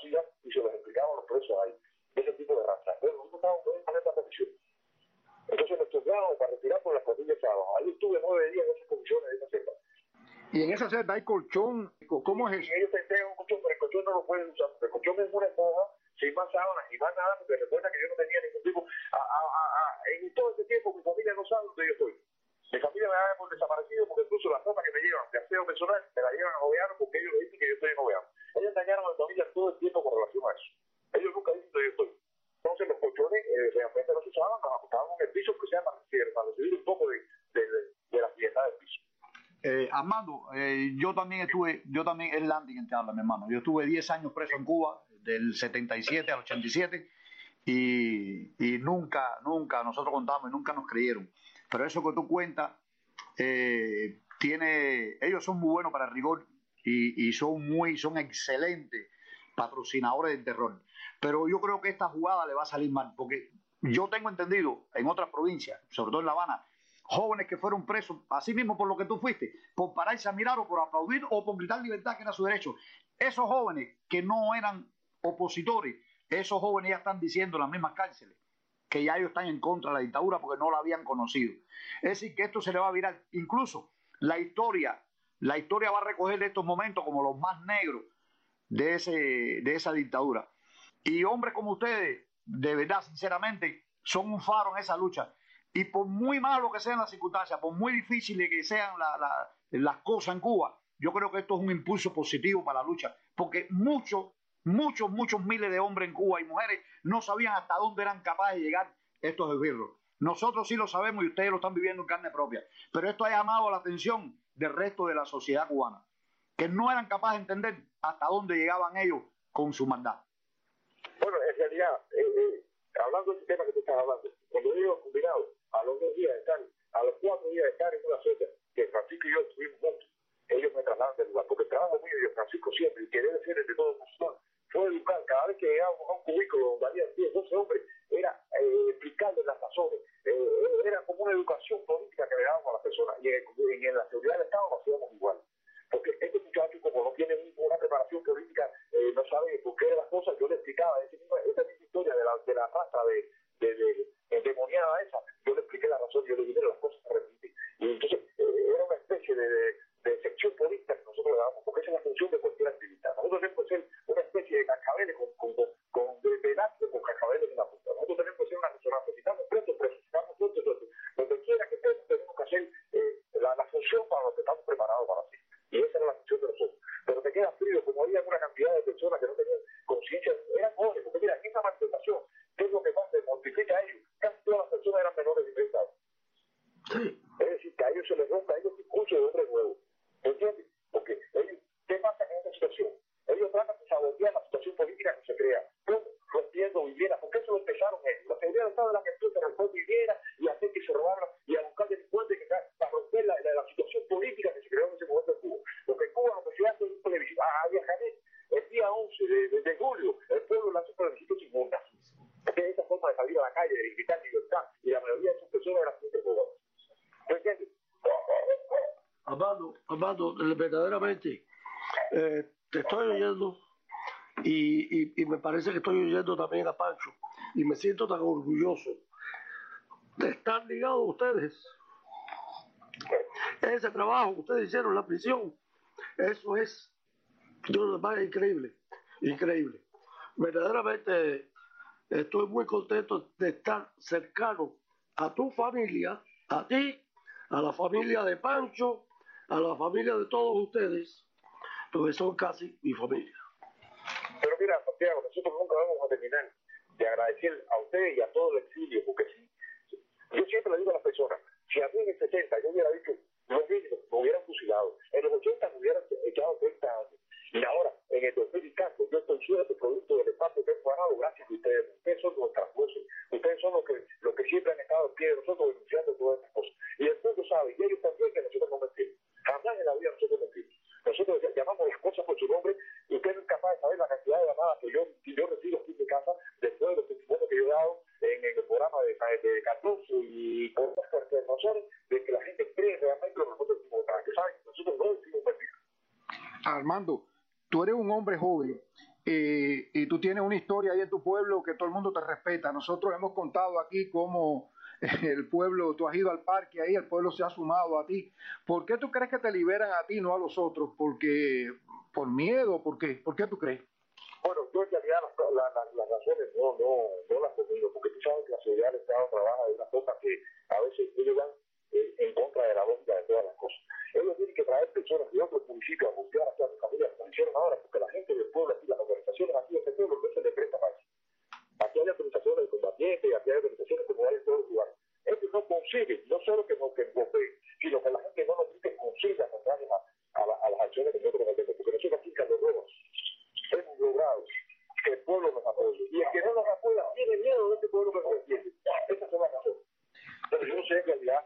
hacían y se los explicaban a los presos ahí, ese tipo de raza. Pero nosotros estábamos en esta comisión. Entonces nos turnábamos para retirar por las costillas sábados. Ahí estuve 9 días en esas comisiones de esa celda. Y en esa celda hay colchón, ¿cómo es eso? Y ellos te entregan un colchón, pero el colchón no lo pueden usar, porque el colchón es una esponja, sin más sábanas y más nada, porque recuerda que yo no tenía ningún tipo, en todo este tiempo mi familia no sabe dónde yo estoy. Mi familia me da por desaparecido porque incluso las ropas que me llevan de aseo personal me la llevan a Joveano porque ellos dicen que yo estoy en Joveano. Ellos dañaron a mi familia todo el tiempo con relación a eso. Ellos nunca dicen dónde yo estoy. Entonces los colchones realmente no se usaban, nos acostábamos en el piso que sea para recibir un poco de la piedad del piso. Armando, yo también es Landy quien te habla, mi hermano. Yo estuve 10 años preso en Cuba, del 77 al 87, y nunca nosotros contamos y nunca nos creyeron. Pero eso que tú cuentas, ellos son muy buenos para el rigor y son excelentes patrocinadores del terror. Pero yo creo que esta jugada le va a salir mal, porque yo tengo entendido en otras provincias, sobre todo en La Habana, jóvenes que fueron presos, así mismo por lo que tú fuiste, por pararse a mirar o por aplaudir o por gritar libertad, que era su derecho. Esos jóvenes que no eran opositores, esos jóvenes ya están diciendo en las mismas cárceles que ya ellos están en contra de la dictadura porque no la habían conocido. Es decir, que esto se le va a virar. Incluso la historia va a recoger estos momentos como los más negros de esa dictadura. Y hombres como ustedes, de verdad, sinceramente, son un faro en esa lucha. Y por muy malo que sean las circunstancias, por muy difíciles que sean las cosas en Cuba, yo creo que esto es un impulso positivo para la lucha, porque muchos miles de hombres en Cuba y mujeres no sabían hasta dónde eran capaces de llegar estos esbirros. Nosotros sí lo sabemos y ustedes lo están viviendo en carne propia, pero esto ha llamado la atención del resto de la sociedad cubana, que no eran capaces de entender hasta dónde llegaban ellos con su maldad. Bueno, en realidad, hablando de ese tema que tú estás hablando, cuando digo combinado, a los 4 días de estar en una celda que Francisco y yo estuvimos juntos, ellos me trasladaron del lugar, porque el trabajo mío y de Francisco siempre, y que debe ser el de todo opositor, fue educar. Cada vez que llegábamos a un cubículo donde había 10, 12 hombres, era explicarles las razones, era como una educación política que le dábamos a las personas, y en la seguridad del Estado lo hacíamos igual. Porque este muchacho, como no tiene ninguna preparación política, no sabe por qué las cosas, yo le explicaba esa misma historia de la raza endemoniada esa, yo le expliqué la razón, yo le dije las cosas se repiten. Y entonces era una especie de sección política que nosotros le dábamos, porque esa es la función de cualquier activista. Nosotros tenemos que ser una especie de cascabeles de látigo con cascabeles en la punta. Nosotros tenemos que ser una resonancia. Si estamos presos, si estamos sueltos. Donde quiera que estemos, tenemos que hacer la función para lo que estamos preparados para hacer. Y esa era la función de nosotros. Pero te queda frío, como había una cantidad de personas que no tenían conciencia, eran jóvenes, porque mira, en esa manifestación, ¿qué es lo que más les mortifica a ellos? Casi todas las personas eran menores de 30 años. Es decir, que a ellos se les rompe a ellos el impulso de hombre nuevo. ¿Entiendes? Porque ellos, ¿qué pasa en esta situación? Ellos tratan de sabotear la situación política que se crea. ¿Cómo? Rompiendo viviendas. Porque eso lo empezaron ellos. La seguridad del Estado de la que empieza a romper viviendas y a hacer que se robaran y a buscar delincuentes para romper la situación política que se creó en ese momento en Cuba. Porque en Cuba lo que se hace es un plebiscito. El día 11 de julio, el pueblo lanzó un plebiscito sin urnas. Porque esa forma de salir a la calle, de gritar libertad, y la mayoría de esas personas eran gente joven. ¿Entiendes? Armando, verdaderamente te estoy oyendo y me parece que estoy oyendo también a Pancho y me siento tan orgulloso de estar ligados a ustedes. Ese trabajo que ustedes hicieron en la prisión, eso es increíble. Verdaderamente estoy muy contento de estar cercano a tu familia, a ti, a la familia de Pancho, a la familia de todos ustedes, porque son casi mi familia. Pero mira, Santiago, nosotros nunca vamos a terminar de agradecer a ustedes y a todo el exilio, porque yo siempre le digo a las personas, si a mí en el 70 yo hubiera dicho, los niños me hubieran fusilado, en los 80 me hubieran echado 30 años, y ahora, en el 2004, yo estoy suelto producto del espacio que he ganado gracias a ustedes. Ustedes son nuestras voces, ustedes son los que siempre han estado en pie de nosotros denunciando todas estas cosas. Y el mundo sabe, y ellos también, que nosotros no mentimos. Jamás en la vida nosotros mentimos. Nosotros llamamos las cosas por su nombre, y usted no es capaz de saber la cantidad de llamadas que yo recibo aquí en mi casa, después de los testimonios que yo he dado en el programa de Cardoso y por las razones de que la gente cree realmente lo que nosotros decimos. Que saben, nosotros no decimos mentira. Armando, tú eres un hombre joven y tú tienes una historia ahí en tu pueblo que todo el mundo te respeta. Nosotros hemos contado aquí cómo el pueblo, tú has ido al parque ahí, el pueblo se ha sumado a ti. ¿Por qué tú crees que te liberan a ti, no a los otros? ¿Porque por miedo? ¿Por qué? ¿Por qué tú crees? Bueno, yo en realidad las razones no las conmigo, porque tú sabes que la seguridad del Estado trabaja de una forma que a veces ellos van en contra de la lógica de todas las cosas. Ellos tienen que traer personas de otros municipios a buscar a todas las familias, como hicieron ahora, porque la gente del pueblo aquí, las organizaciones aquí de este pueblo, no se le presta para eso. Aquí hay organizaciones de combatientes, aquí hay organizaciones comunales en todos los lugares. Ellos no consiguen, no solo que no golpeen, sino que la gente no nos dice consiga contrarios a las acciones que nosotros metemos, porque nosotros aquí en Carlos Rojas hemos logrado que el pueblo nos apoye. Y el que no nos apoya tiene miedo de este pueblo que nos defiende. Esas son las razones. Pero yo no sé en realidad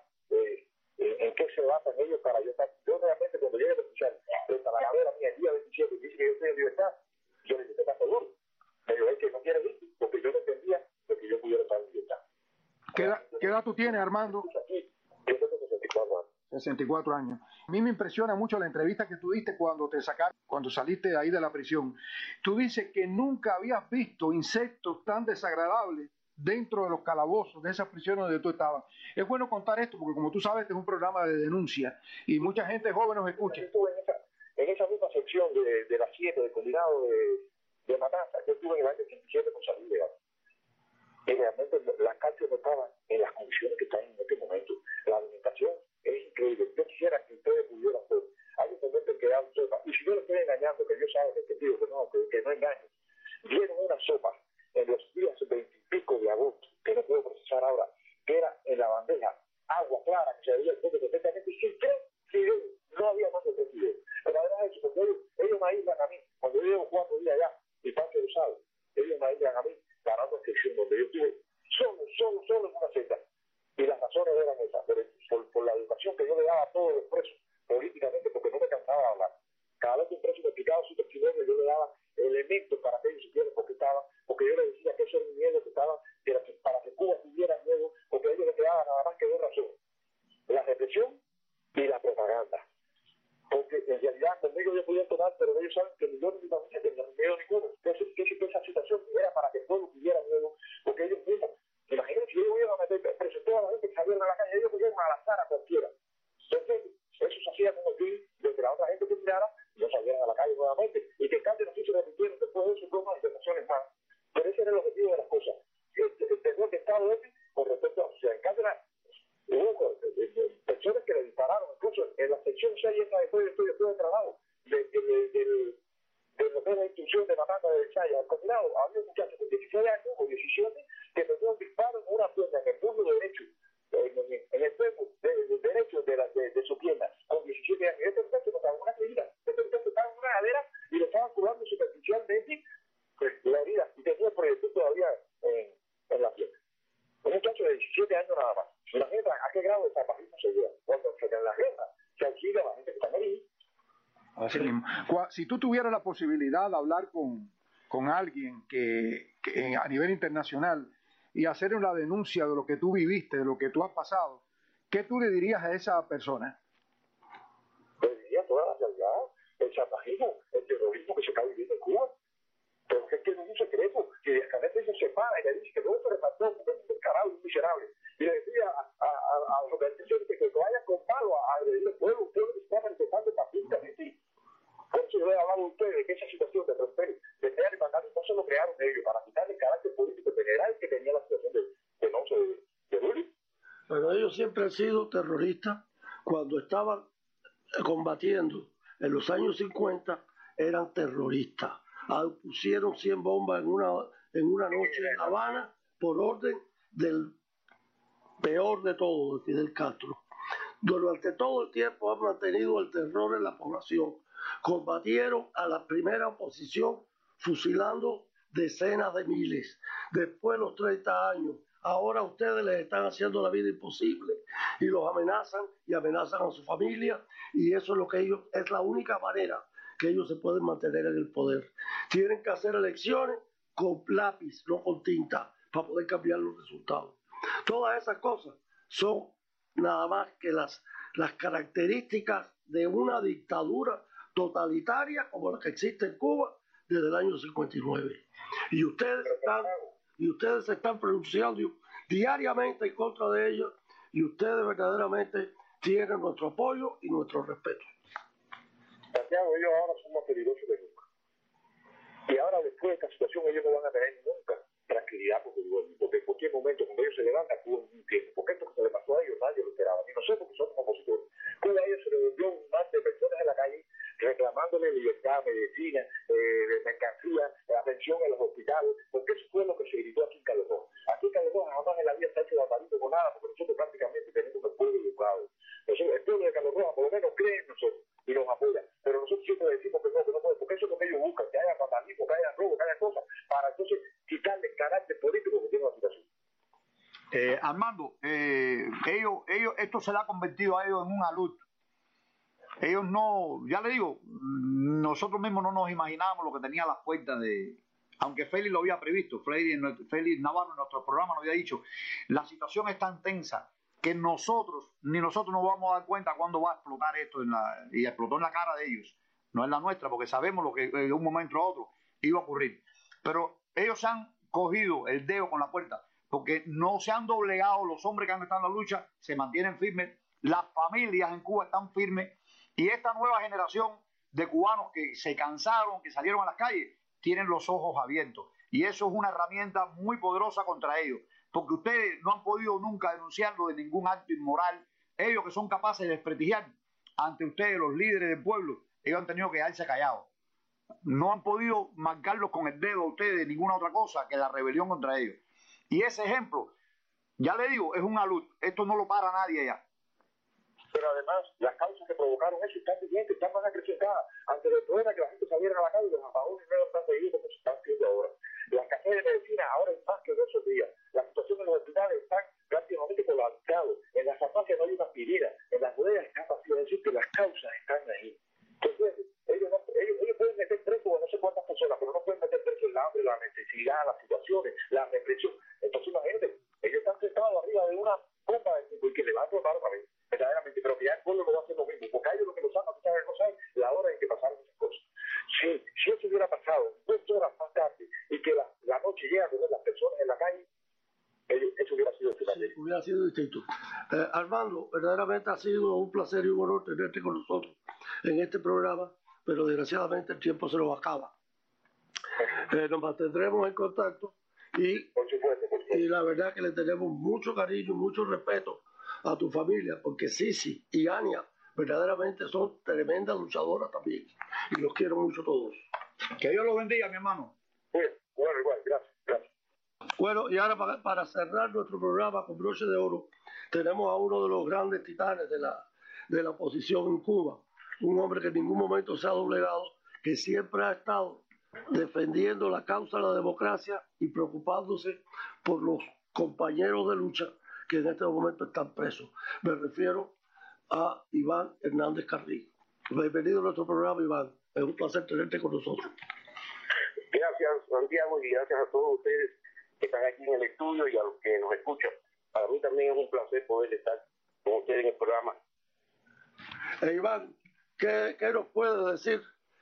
en qué se basan ellos para yo estar. Yo realmente cuando llegue a escuchar esta la cadera mía el día 27 dice que yo estoy en libertad, yo le dije, ¿estás seguro? Pero es que no quiere ir porque yo no entendía de que yo pudiera estar en libertad. ¿Qué edad tú tienes, Armando? Yo tengo 64 años. 64 años. A mí me impresiona mucho la entrevista que tú diste cuando te sacaron, cuando saliste de ahí de la prisión. Tú dices que nunca habías visto insectos tan desagradables dentro de los calabozos, de esas prisiones donde tú estabas. Es bueno contar esto porque, como tú sabes, este es un programa de denuncia y mucha gente joven nos escucha. Yo estuve en esa misma sección de las 7 del combinado de Matanza. Yo estuve en el año 87 con salud legal. Y realmente las cárceles no estaban en las condiciones que están en este momento. La alimentación es increíble. Yo quisiera que ustedes pudieran ver. Hay un momento que dan sopa. Y si yo le estoy engañando, que yo sabe que digo que no engaño. Dieron una sopa en los días 20 y pico de agosto, que no puedo procesar ahora, que era en la bandeja, agua clara, que se veía el fondo perfectamente, y sin 3 fideos, no había más de 3 fideos. Pero además eso, porque ellos me aíslan a mí, cuando yo llevo 4 días allá, y Pancho lo sabe, ellos me aíslan a mí, para otra sección donde yo estuve solo en una celda. Y las razones eran esas, pero por la educación que yo le daba a todos los presos, políticamente, porque no me cansaba de hablar. Cada vez que un preso me explicaba su testimonio, yo le daba elementos para que ellos supieran por qué estaban, porque yo les decía que eso era un miedo que estaba, para que Cuba tuviera miedo, porque a ellos les quedaba nada más que 2 razones: la represión y la propaganda. Porque en realidad conmigo yo podía tomar, pero ellos saben que millones de familias tenían miedo ninguno. Entonces, esa situación era para que el pueblo tuviera miedo, porque ellos mismos, imagínense, si ellos iban a meter preso toda la gente que salieron a la calle, ellos podían malazar a cualquiera. Entonces, eso se hacía como fin de que la otra gente que mirara no salieran a la calle nuevamente, y que el cambio no se repitieron después de eso, 2 más internacionales más. Pero ese era el objetivo de las cosas. El terror de Estado ese con respecto a la sociedad. En cambio, hubo personas que le dispararon, incluso en la sección 6 esa después de trabajo, de lo que es la instrucción de Matanza de Chaya, al combinado, había un muchacho de 16 años o 17 que metió un disparo en una pierna, en el muslo derecho, en el cuerpo derecho de su pierna, con 17 años. Este muchacho no estaba en una herida, este muchacho estaba en una cadera y le estaban curando superficialmente la herida, y tenía el proyectil todavía en la pierna. Un muchacho de 17 años nada más. Imagínate a qué grado de salvajismo se llega. Cuando en la guerra se auxilia a la gente que está herido. Así mismo. Si tú tuvieras la posibilidad de hablar con alguien que a nivel internacional y hacer una denuncia de lo que tú viviste, de lo que tú has pasado, ¿qué tú le dirías a esa persona? Le diría toda la realidad, el salvajismo, el terrorismo que se está viviendo en Cuba. Pero es que no es un secreto, que el canete se separa y le dice que no se repartió un descarado y un miserable. Y le decía a los organizaciones que vayan con palo a agredir al pueblo, un pueblo que se está manifestando pacíficamente. Por eso yo le he hablado a ustedes de que esa situación de romper, de crear el mandato, no se lo crearon ellos, para quitarle el carácter político general que tenía la situación del 11 de julio. Pero ellos siempre han sido terroristas. Cuando estaban combatiendo en los años 50, eran terroristas. Pusieron 100 bombas en una noche en La Habana por orden del peor de todos, de Fidel Castro. Durante todo el tiempo han mantenido el terror en la población. Combatieron a la primera oposición fusilando decenas de miles. Después de los 30 años, ahora ustedes les están haciendo la vida imposible y los amenazan y amenazan a su familia, y eso es lo que ellos, es la única manera que ellos se pueden mantener en el poder. Tienen que hacer elecciones con lápiz, no con tinta, para poder cambiar los resultados. Todas esas cosas son nada más que las características de una dictadura totalitaria como la que existe en Cuba, desde el año 59. Y ustedes se están pronunciando diariamente en contra de ellos, y ustedes verdaderamente tienen nuestro apoyo y nuestro respeto. Santiago, ellos ahora son más peligrosos que nunca. Y ahora, después de esta situación, ellos no van a tener nunca tranquilidad porque en cualquier momento, cuando ellos se levantan, Cuba un tiempo. Porque esto que se le pasó a ellos, nadie lo esperaba. Ni nosotros, que somos opositores. Cuba a ellos se le volvió un mar de personas en la calle reclamándole libertad, medicina, mercancía, atención en los hospitales, porque eso fue lo que se gritó aquí en Cabo Rojo. Aquí en Cabo Rojo jamás en la vida se ha hecho barbarito con nada, porque nosotros prácticamente tenemos el pueblo educado. El pueblo de Cabo Rojo por lo menos cree en nosotros y nos apoya, pero nosotros siempre decimos que no puede, porque eso es lo que ellos buscan, que haya vandalismo, que haya robo, que haya cosas, para entonces quitarle el carácter político que tiene la situación. Armando, esto se le ha convertido a ellos en una lucha. Ellos no, ya le digo, nosotros mismos no nos imaginábamos lo que tenía a las puertas de, aunque Félix lo había previsto, Félix Navarro en nuestro programa nos había dicho, la situación es tan tensa que ni nosotros nos vamos a dar cuenta cuándo va a explotar esto y explotó en la cara de ellos, no en la nuestra, porque sabemos lo que de un momento a otro iba a ocurrir. Pero ellos se han cogido el dedo con la puerta, porque no se han doblegado, los hombres que han estado en la lucha se mantienen firmes, las familias en Cuba están firmes, y esta nueva generación de cubanos que se cansaron, que salieron a las calles, tienen los ojos abiertos. Y eso es una herramienta muy poderosa contra ellos, porque ustedes no han podido nunca denunciarlo de ningún acto inmoral. Ellos que son capaces de desprestigiar ante ustedes, los líderes del pueblo, ellos han tenido que quedarse callados. No han podido marcarlos con el dedo a ustedes de ninguna otra cosa que la rebelión contra ellos. Y ese ejemplo, ya le digo, es una luz. Esto no lo para nadie ya. Pero además, las causas que provocaron eso están vigentes, están más acrecentadas. Antes del problema que la gente saliera a la calle, los apagones no eran tan seguidos como se están haciendo ahora. La escasez de medicina ahora es más que de esos días. La situación en los hospitales está prácticamente colapsada. En las farmacias no hay una aspirina, en las bodegas están vacías, es decir, que las causas están ahí. Entonces, ellos pueden meter preso a no sé cuántas personas, pero no pueden meter preso el hambre, la necesidad, las situaciones, la represión. Entonces, imagínate, ellos están sentados arriba de una bomba de tipo y que le va a tomar otra vez. Verdaderamente, pero que ya el pueblo no va a hacer lo mismo, porque a ellos lo que los ama, ¿sabes qué cosa es? La hora en que pasaron esas cosas. Si eso hubiera pasado 2 horas más tarde y que la noche llega a ver las personas en la calle, eso hubiera sido diferente. Sí, hubiera sido distinto. Armando, verdaderamente ha sido un placer y un honor tenerte con nosotros en este programa, pero desgraciadamente el tiempo se nos acaba. Nos mantendremos en contacto y la verdad que le tenemos mucho cariño, mucho respeto a tu familia, porque Sisi y Ania verdaderamente son tremendas luchadoras también, y los quiero mucho todos. Que Dios los bendiga, mi hermano. Bueno, igual, gracias. Bueno, y ahora para cerrar nuestro programa con broche de oro, tenemos a uno de los grandes titanes de la oposición en Cuba, un hombre que en ningún momento se ha doblegado, que siempre ha estado defendiendo la causa de la democracia y preocupándose por los compañeros de lucha que en este momento están presos. Me refiero a Iván Hernández Carrillo. Bienvenido a nuestro programa, Iván. Es un placer tenerte con nosotros. Gracias, Santiago, y gracias a todos ustedes que están aquí en el estudio y a los que nos escuchan. Para mí también es un placer poder estar con ustedes en el programa. Iván, ¿qué nos puedes decir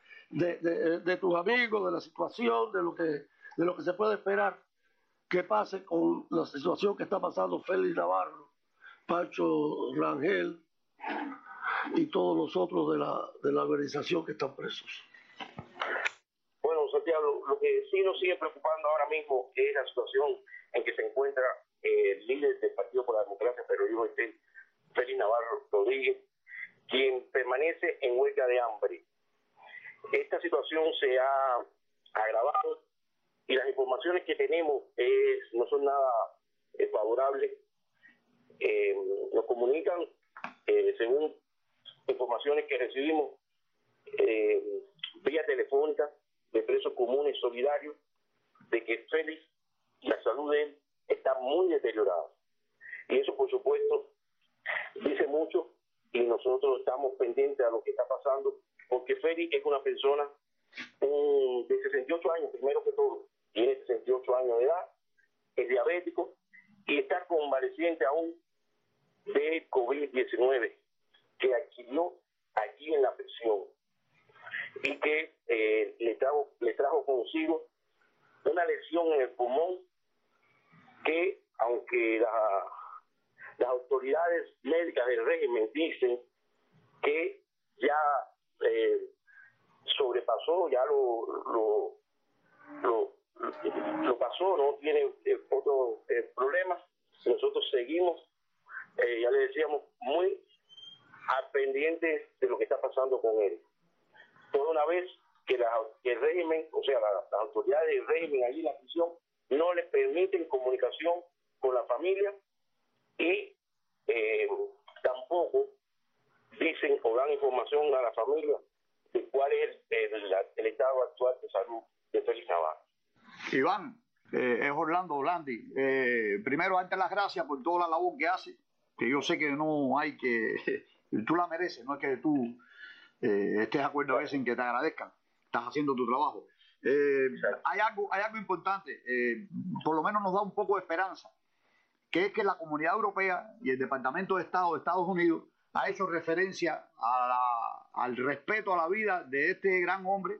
de tus amigos, de la situación, de lo que se puede esperar que pase con la situación que está pasando Félix Navarro, Pancho Rangel y todos los otros de la organización que están presos? Bueno, Santiago, lo que sí nos sigue preocupando ahora mismo es la situación en que se encuentra el líder del Partido por la Democracia, Pedro Boitel, Félix Navarro Rodríguez, quien permanece en huelga de hambre. Esta situación se ha agravado y las informaciones que tenemos no son nada favorables. Nos comunican, según informaciones que recibimos vía telefónica de presos comunes solidarios, de que Félix, la salud de él está muy deteriorada. Y eso, por supuesto, dice mucho, y nosotros estamos pendientes a lo que está pasando, porque Félix es una persona de 68 años, primero que todo, tiene 68 años de edad, es diabético y está convaleciente aún de COVID-19 que adquirió aquí en la prisión. y que le trajo consigo una lesión en el pulmón que, aunque las autoridades médicas del régimen dicen que ya sobrepasó, ya lo pasó, no tiene otros problemas, nosotros seguimos, ya le decíamos, muy al pendiente de lo que está pasando con él. Toda una vez que el régimen, o sea, las autoridades del régimen allí en la prisión no le permiten comunicación con la familia y tampoco dicen o dan información a la familia de cuál es el estado actual de salud de Félix Navarro. Iván, es Orlando Orlandi. Primero, darte las gracias por toda la labor que hace, que yo sé que no hay que... Tú la mereces, no es que tú estés de acuerdo a veces en que te agradezcan. Estás haciendo tu trabajo. Hay algo importante, por lo menos nos da un poco de esperanza, que es que la Comunidad Europea y el Departamento de Estado de Estados Unidos ha hecho referencia al respeto a la vida de este gran hombre,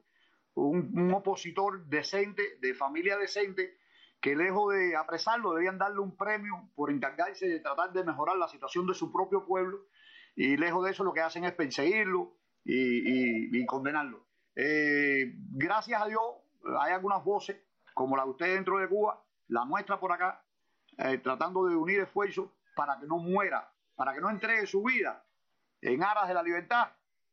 un opositor decente, de familia decente, que lejos de apresarlo deberían darle un premio por encargarse de tratar de mejorar la situación de su propio pueblo, y lejos de eso lo que hacen es perseguirlo y condenarlo. Gracias a Dios hay algunas voces, como la de usted dentro de Cuba, la nuestra por acá, tratando de unir esfuerzos para que no muera, para que no entregue su vida en aras de la libertad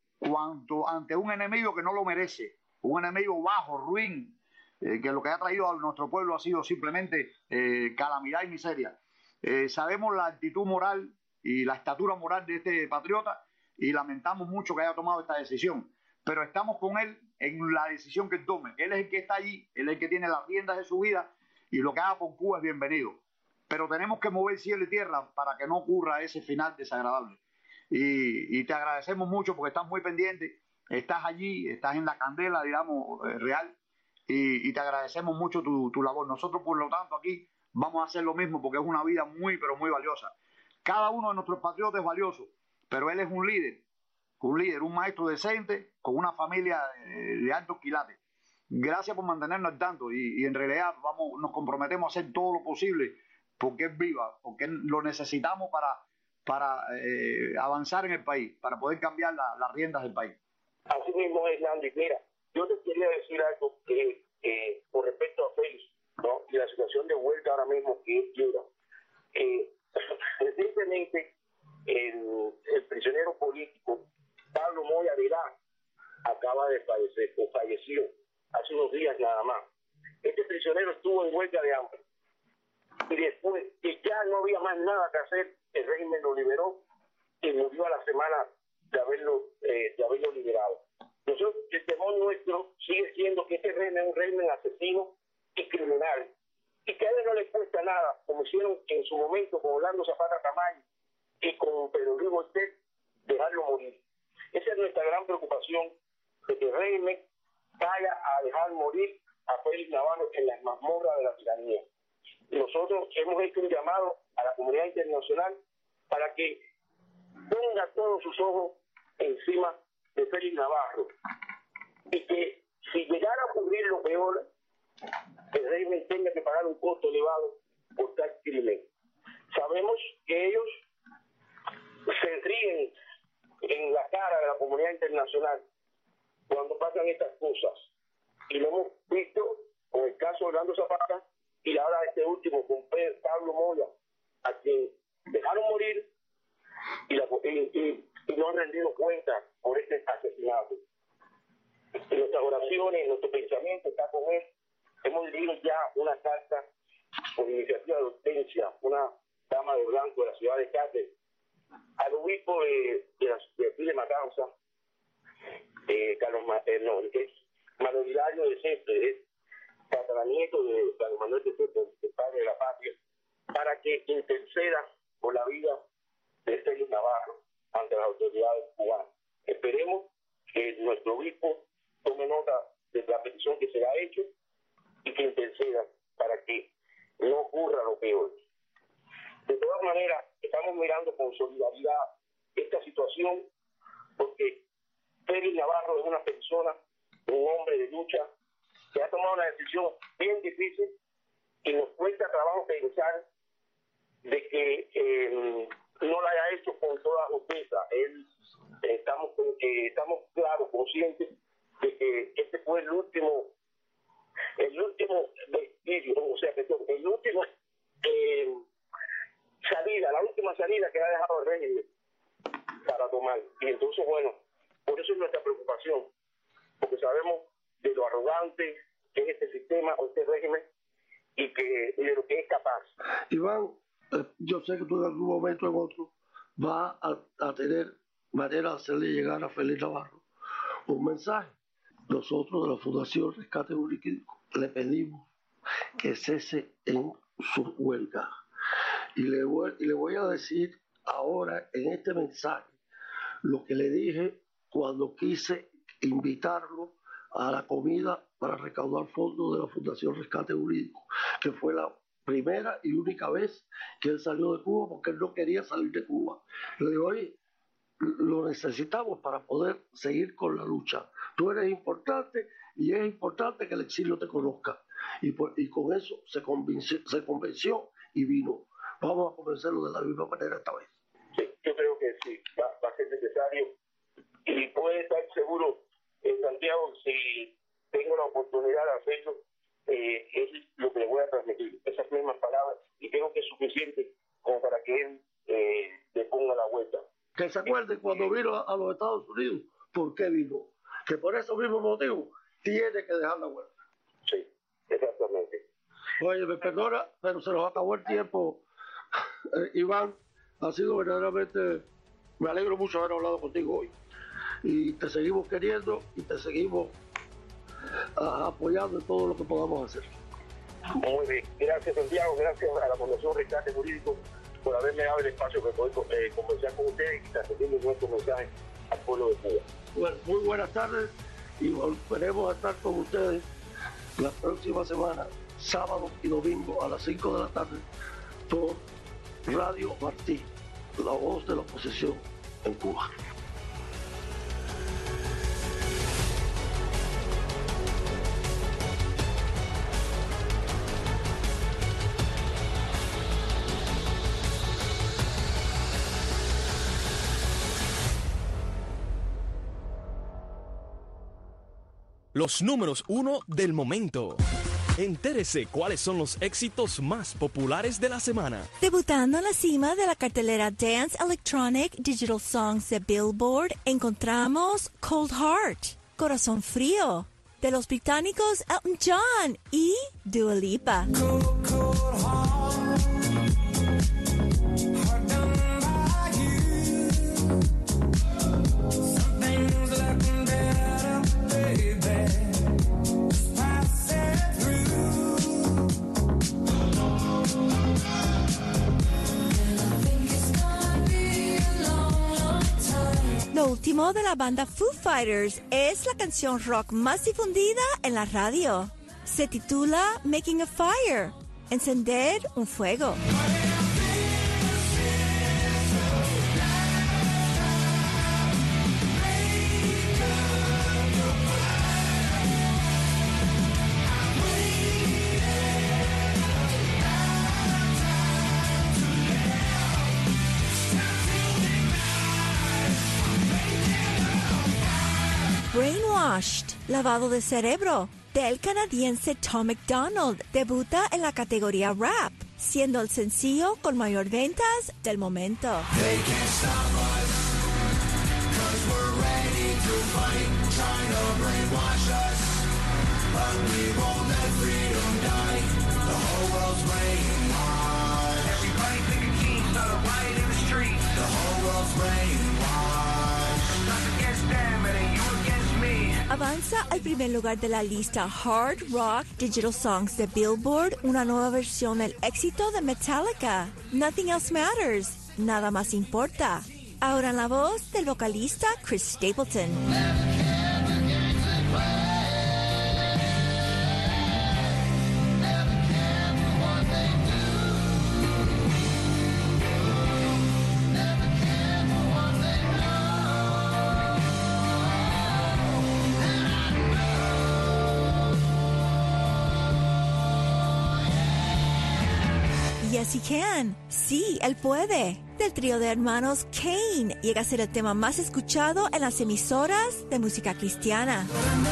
ante un enemigo que no lo merece, un enemigo bajo, ruin, que lo que ha traído a nuestro pueblo ha sido simplemente calamidad y miseria. Sabemos la actitud moral y la estatura moral de este patriota y lamentamos mucho que haya tomado esta decisión, pero estamos con él en la decisión que él tome. Él es el que está allí, él es el que tiene las riendas de su vida y lo que haga por Cuba es bienvenido. Pero tenemos que mover cielo y tierra para que no ocurra ese final desagradable. Y te agradecemos mucho porque estás muy pendiente, estás allí, estás en la candela, digamos, real, y te agradecemos mucho tu labor. Nosotros, por lo tanto, aquí vamos a hacer lo mismo porque es una vida muy, pero muy valiosa. Cada uno de nuestros patriotas es valioso, pero él es un líder, un maestro decente, con una familia de altos quilates. Gracias por mantenernos al tanto y en realidad nos comprometemos a hacer todo lo posible porque es viva, porque lo necesitamos para avanzar en el país, para poder cambiar las riendas del país. Así mismo es, Landy. Mira, yo te quería decir algo que con respecto a Félix, ¿no? Y la situación de huelga ahora mismo que él lleva. Recientemente, el prisionero político Pablo Moya Vilá acaba de fallecer, o falleció hace unos días nada más. Este prisionero estuvo en huelga de hambre y después que ya no había más nada que hacer, el régimen lo liberó y murió a la semana de haberlo liberado. Nosotros, el temor nuestro sigue siendo que este régimen es un régimen asesino y criminal y que a él no le cuesta nada, como hicieron en su momento con Orlando Zapata Camayo y con Pedro Luis Boitel, dejarlo morir. Esa es nuestra gran preocupación, de que el régimen vaya a dejar morir a Félix Navarro en las mazmorras de la tiranía. Nosotros hemos hecho un llamado a la comunidad internacional para que ponga todos sus ojos encima de Félix Navarro y que si llegara a ocurrir lo peor, el régimen tenga que pagar un costo elevado por tal crimen. Sabemos que ellos se ríen en la cara de la comunidad internacional cuando pasan estas cosas, y lo hemos visto con el caso de Orlando Zapata y ahora este último con Pablo Moya, a quien dejaron morir y no han rendido cuenta por este asesinato. En nuestras oraciones, en nuestro pensamiento está con él. Hemos dirigido ya una carta por iniciativa de Hortensia, una dama de blanco de la ciudad de Cáceres, al obispo de Matanza, es Manuel Hilario de César, es tataranieto de Carlos Manuel de César, el padre de la patria, para que interceda por la vida de Félix Navarro ante las autoridades cubanas. Esperemos que nuestro obispo tome nota de la petición que se ha hecho y que interceda para que no ocurra lo peor. De todas maneras, estamos mirando con solidaridad esta situación porque Félix Navarro es una persona lucha, que ha tomado una decisión bien difícil y nos cuesta trabajo pensar de que no la haya hecho con toda justicia. Estamos claros, conscientes de que este fue el último vestigio, o sea, el último la última salida que ha dejado el régimen para tomar. Y entonces, bueno, por eso es nuestra preocupación, porque sabemos de lo arrogante que es este sistema o este régimen y de lo que es capaz. Iván, yo sé que tú en algún momento o en otro vas a tener manera de hacerle llegar a Félix Navarro un mensaje. Nosotros de la Fundación Rescate Jurídico le pedimos que cese en su huelga. Y le voy a decir ahora en este mensaje lo que le dije cuando quise invitarlo a la comida para recaudar fondos de la Fundación Rescate Jurídico, que fue la primera y única vez que él salió de Cuba porque él no quería salir de Cuba. Le digo, oye, lo necesitamos para poder seguir con la lucha. Tú eres importante y es importante que el exilio te conozca. Y con eso se convenció y vino. Vamos a convencerlo de la misma manera esta vez. Sí, yo creo que sí, va a ser necesario. Y puede estar seguro, Santiago, si tengo la oportunidad de hacerlo, es lo que le voy a transmitir, esas mismas palabras, y creo que es suficiente como para que él le ponga la vuelta. Que se acuerde cuando vino a los Estados Unidos, ¿por qué vino? Que por esos mismos motivos tiene que dejar la vuelta. Sí, exactamente. Oye, me perdona, pero se nos acabó el tiempo. Iván, ha sido verdaderamente, me alegro mucho de haber hablado contigo hoy. Y te seguimos queriendo y te seguimos apoyando en todo lo que podamos hacer. Muy bien, gracias Santiago, gracias a la Fundación Rescate Jurídico por haberme dado el espacio para poder conversar con ustedes y transmitir nuestro mensaje al pueblo de Cuba. Bueno, muy buenas tardes y volveremos a estar con ustedes la próxima semana, sábado y domingo a las 5 de la tarde por Radio Martí, la voz de la oposición en Cuba. Los números 1 del momento. Entérese cuáles son los éxitos más populares de la semana. Debutando en la cima de la cartelera Dance Electronic Digital Songs de Billboard, encontramos Cold Heart, Corazón Frío, de los británicos Elton John y Dua Lipa. Cold, cold heart. Lo último de la banda Foo Fighters es la canción rock más difundida en la radio. Se titula Making a Fire, encender un fuego. Brainwashed, lavado de cerebro, del canadiense Tom MacDonald, debuta en la categoría rap, siendo el sencillo con mayor ventas del momento. Avanza al primer lugar de la lista Hard Rock Digital Songs de Billboard una nueva versión del éxito de Metallica, Nothing Else Matters, Nada Más Importa. Ahora en la voz del vocalista Chris Stapleton. Yes He Can. Sí, él puede. Del trío de hermanos Kane. Llega a ser el tema más escuchado en las emisoras de música cristiana.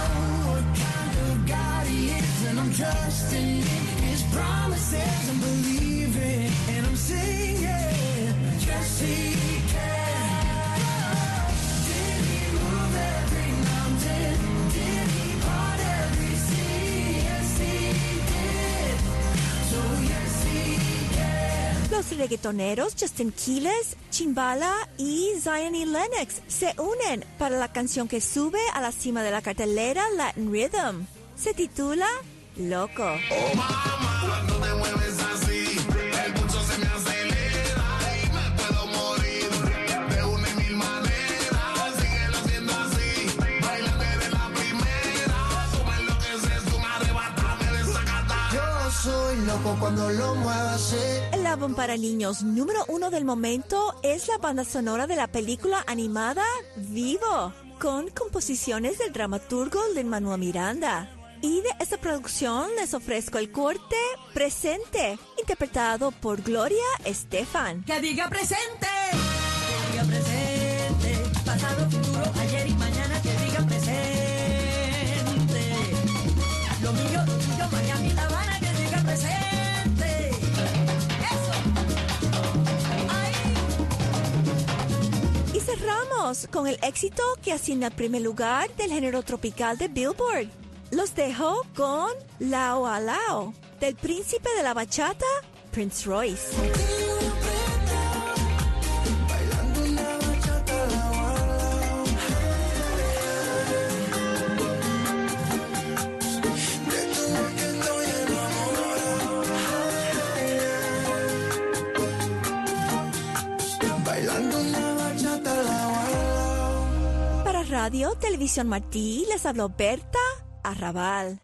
Los reggaetoneros Justin Quiles, Chimbala y Zion y Lennox se unen para la canción que sube a la cima de la cartelera Latin Rhythm. Se titula Loco. Oh, mamá, cuando te mueves así, el pulso se me acelera y me puedo morir de una y mil maneras. Síguelo haciendo así, bailando eres la primera. Tú me enloqueces, tú me arrebatas, me desacatas. Yo soy loco cuando lo muevo así. El álbum para niños número 1 del momento es la banda sonora de la película animada Vivo, con composiciones del dramaturgo Lin-Manuel Miranda. Y de esta producción les ofrezco el corte Presente, interpretado por Gloria Estefan. ¡Que diga presente! ¡Que diga presente! Pasado, futuro, ayer y mañana, que diga presente. Lo mío, Miami, La Habana, que diga presente. ¡Eso! ¡Ahí! Y cerramos con el éxito que asigna el primer lugar del género tropical de Billboard. Los dejo con Lao a Lao, del príncipe de la bachata, Prince Royce. Para Radio Televisión Martí les habló Berta Arrabal.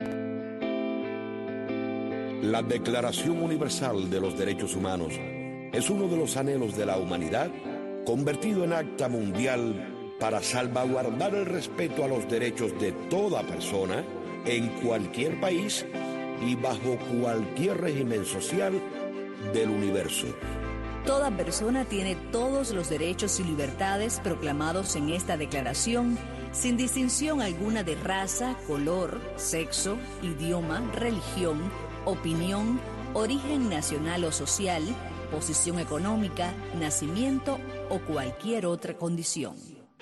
La Declaración Universal de los Derechos Humanos es uno de los anhelos de la humanidad convertido en acta mundial para salvaguardar el respeto a los derechos de toda persona en cualquier país y bajo cualquier régimen social del universo. Toda persona tiene todos los derechos y libertades proclamados en esta declaración, sin distinción alguna de raza, color, sexo, idioma, religión, opinión, origen nacional o social, posición económica, nacimiento o cualquier otra condición.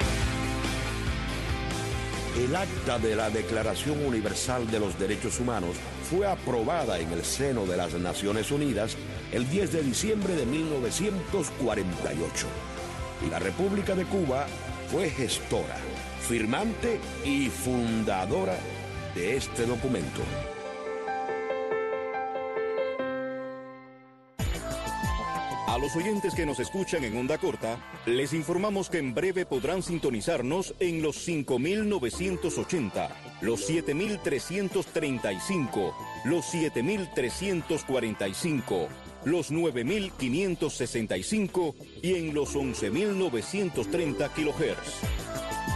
El acta de la Declaración Universal de los Derechos Humanos fue aprobada en el seno de las Naciones Unidas el 10 de diciembre de 1948. Y la República de Cuba fue gestora, firmante y fundadora de este documento. A los oyentes que nos escuchan en onda corta, les informamos que en breve podrán sintonizarnos en los 5.980, los 7.335, los 7.345, los 9.565 y en los 11.930 kHz.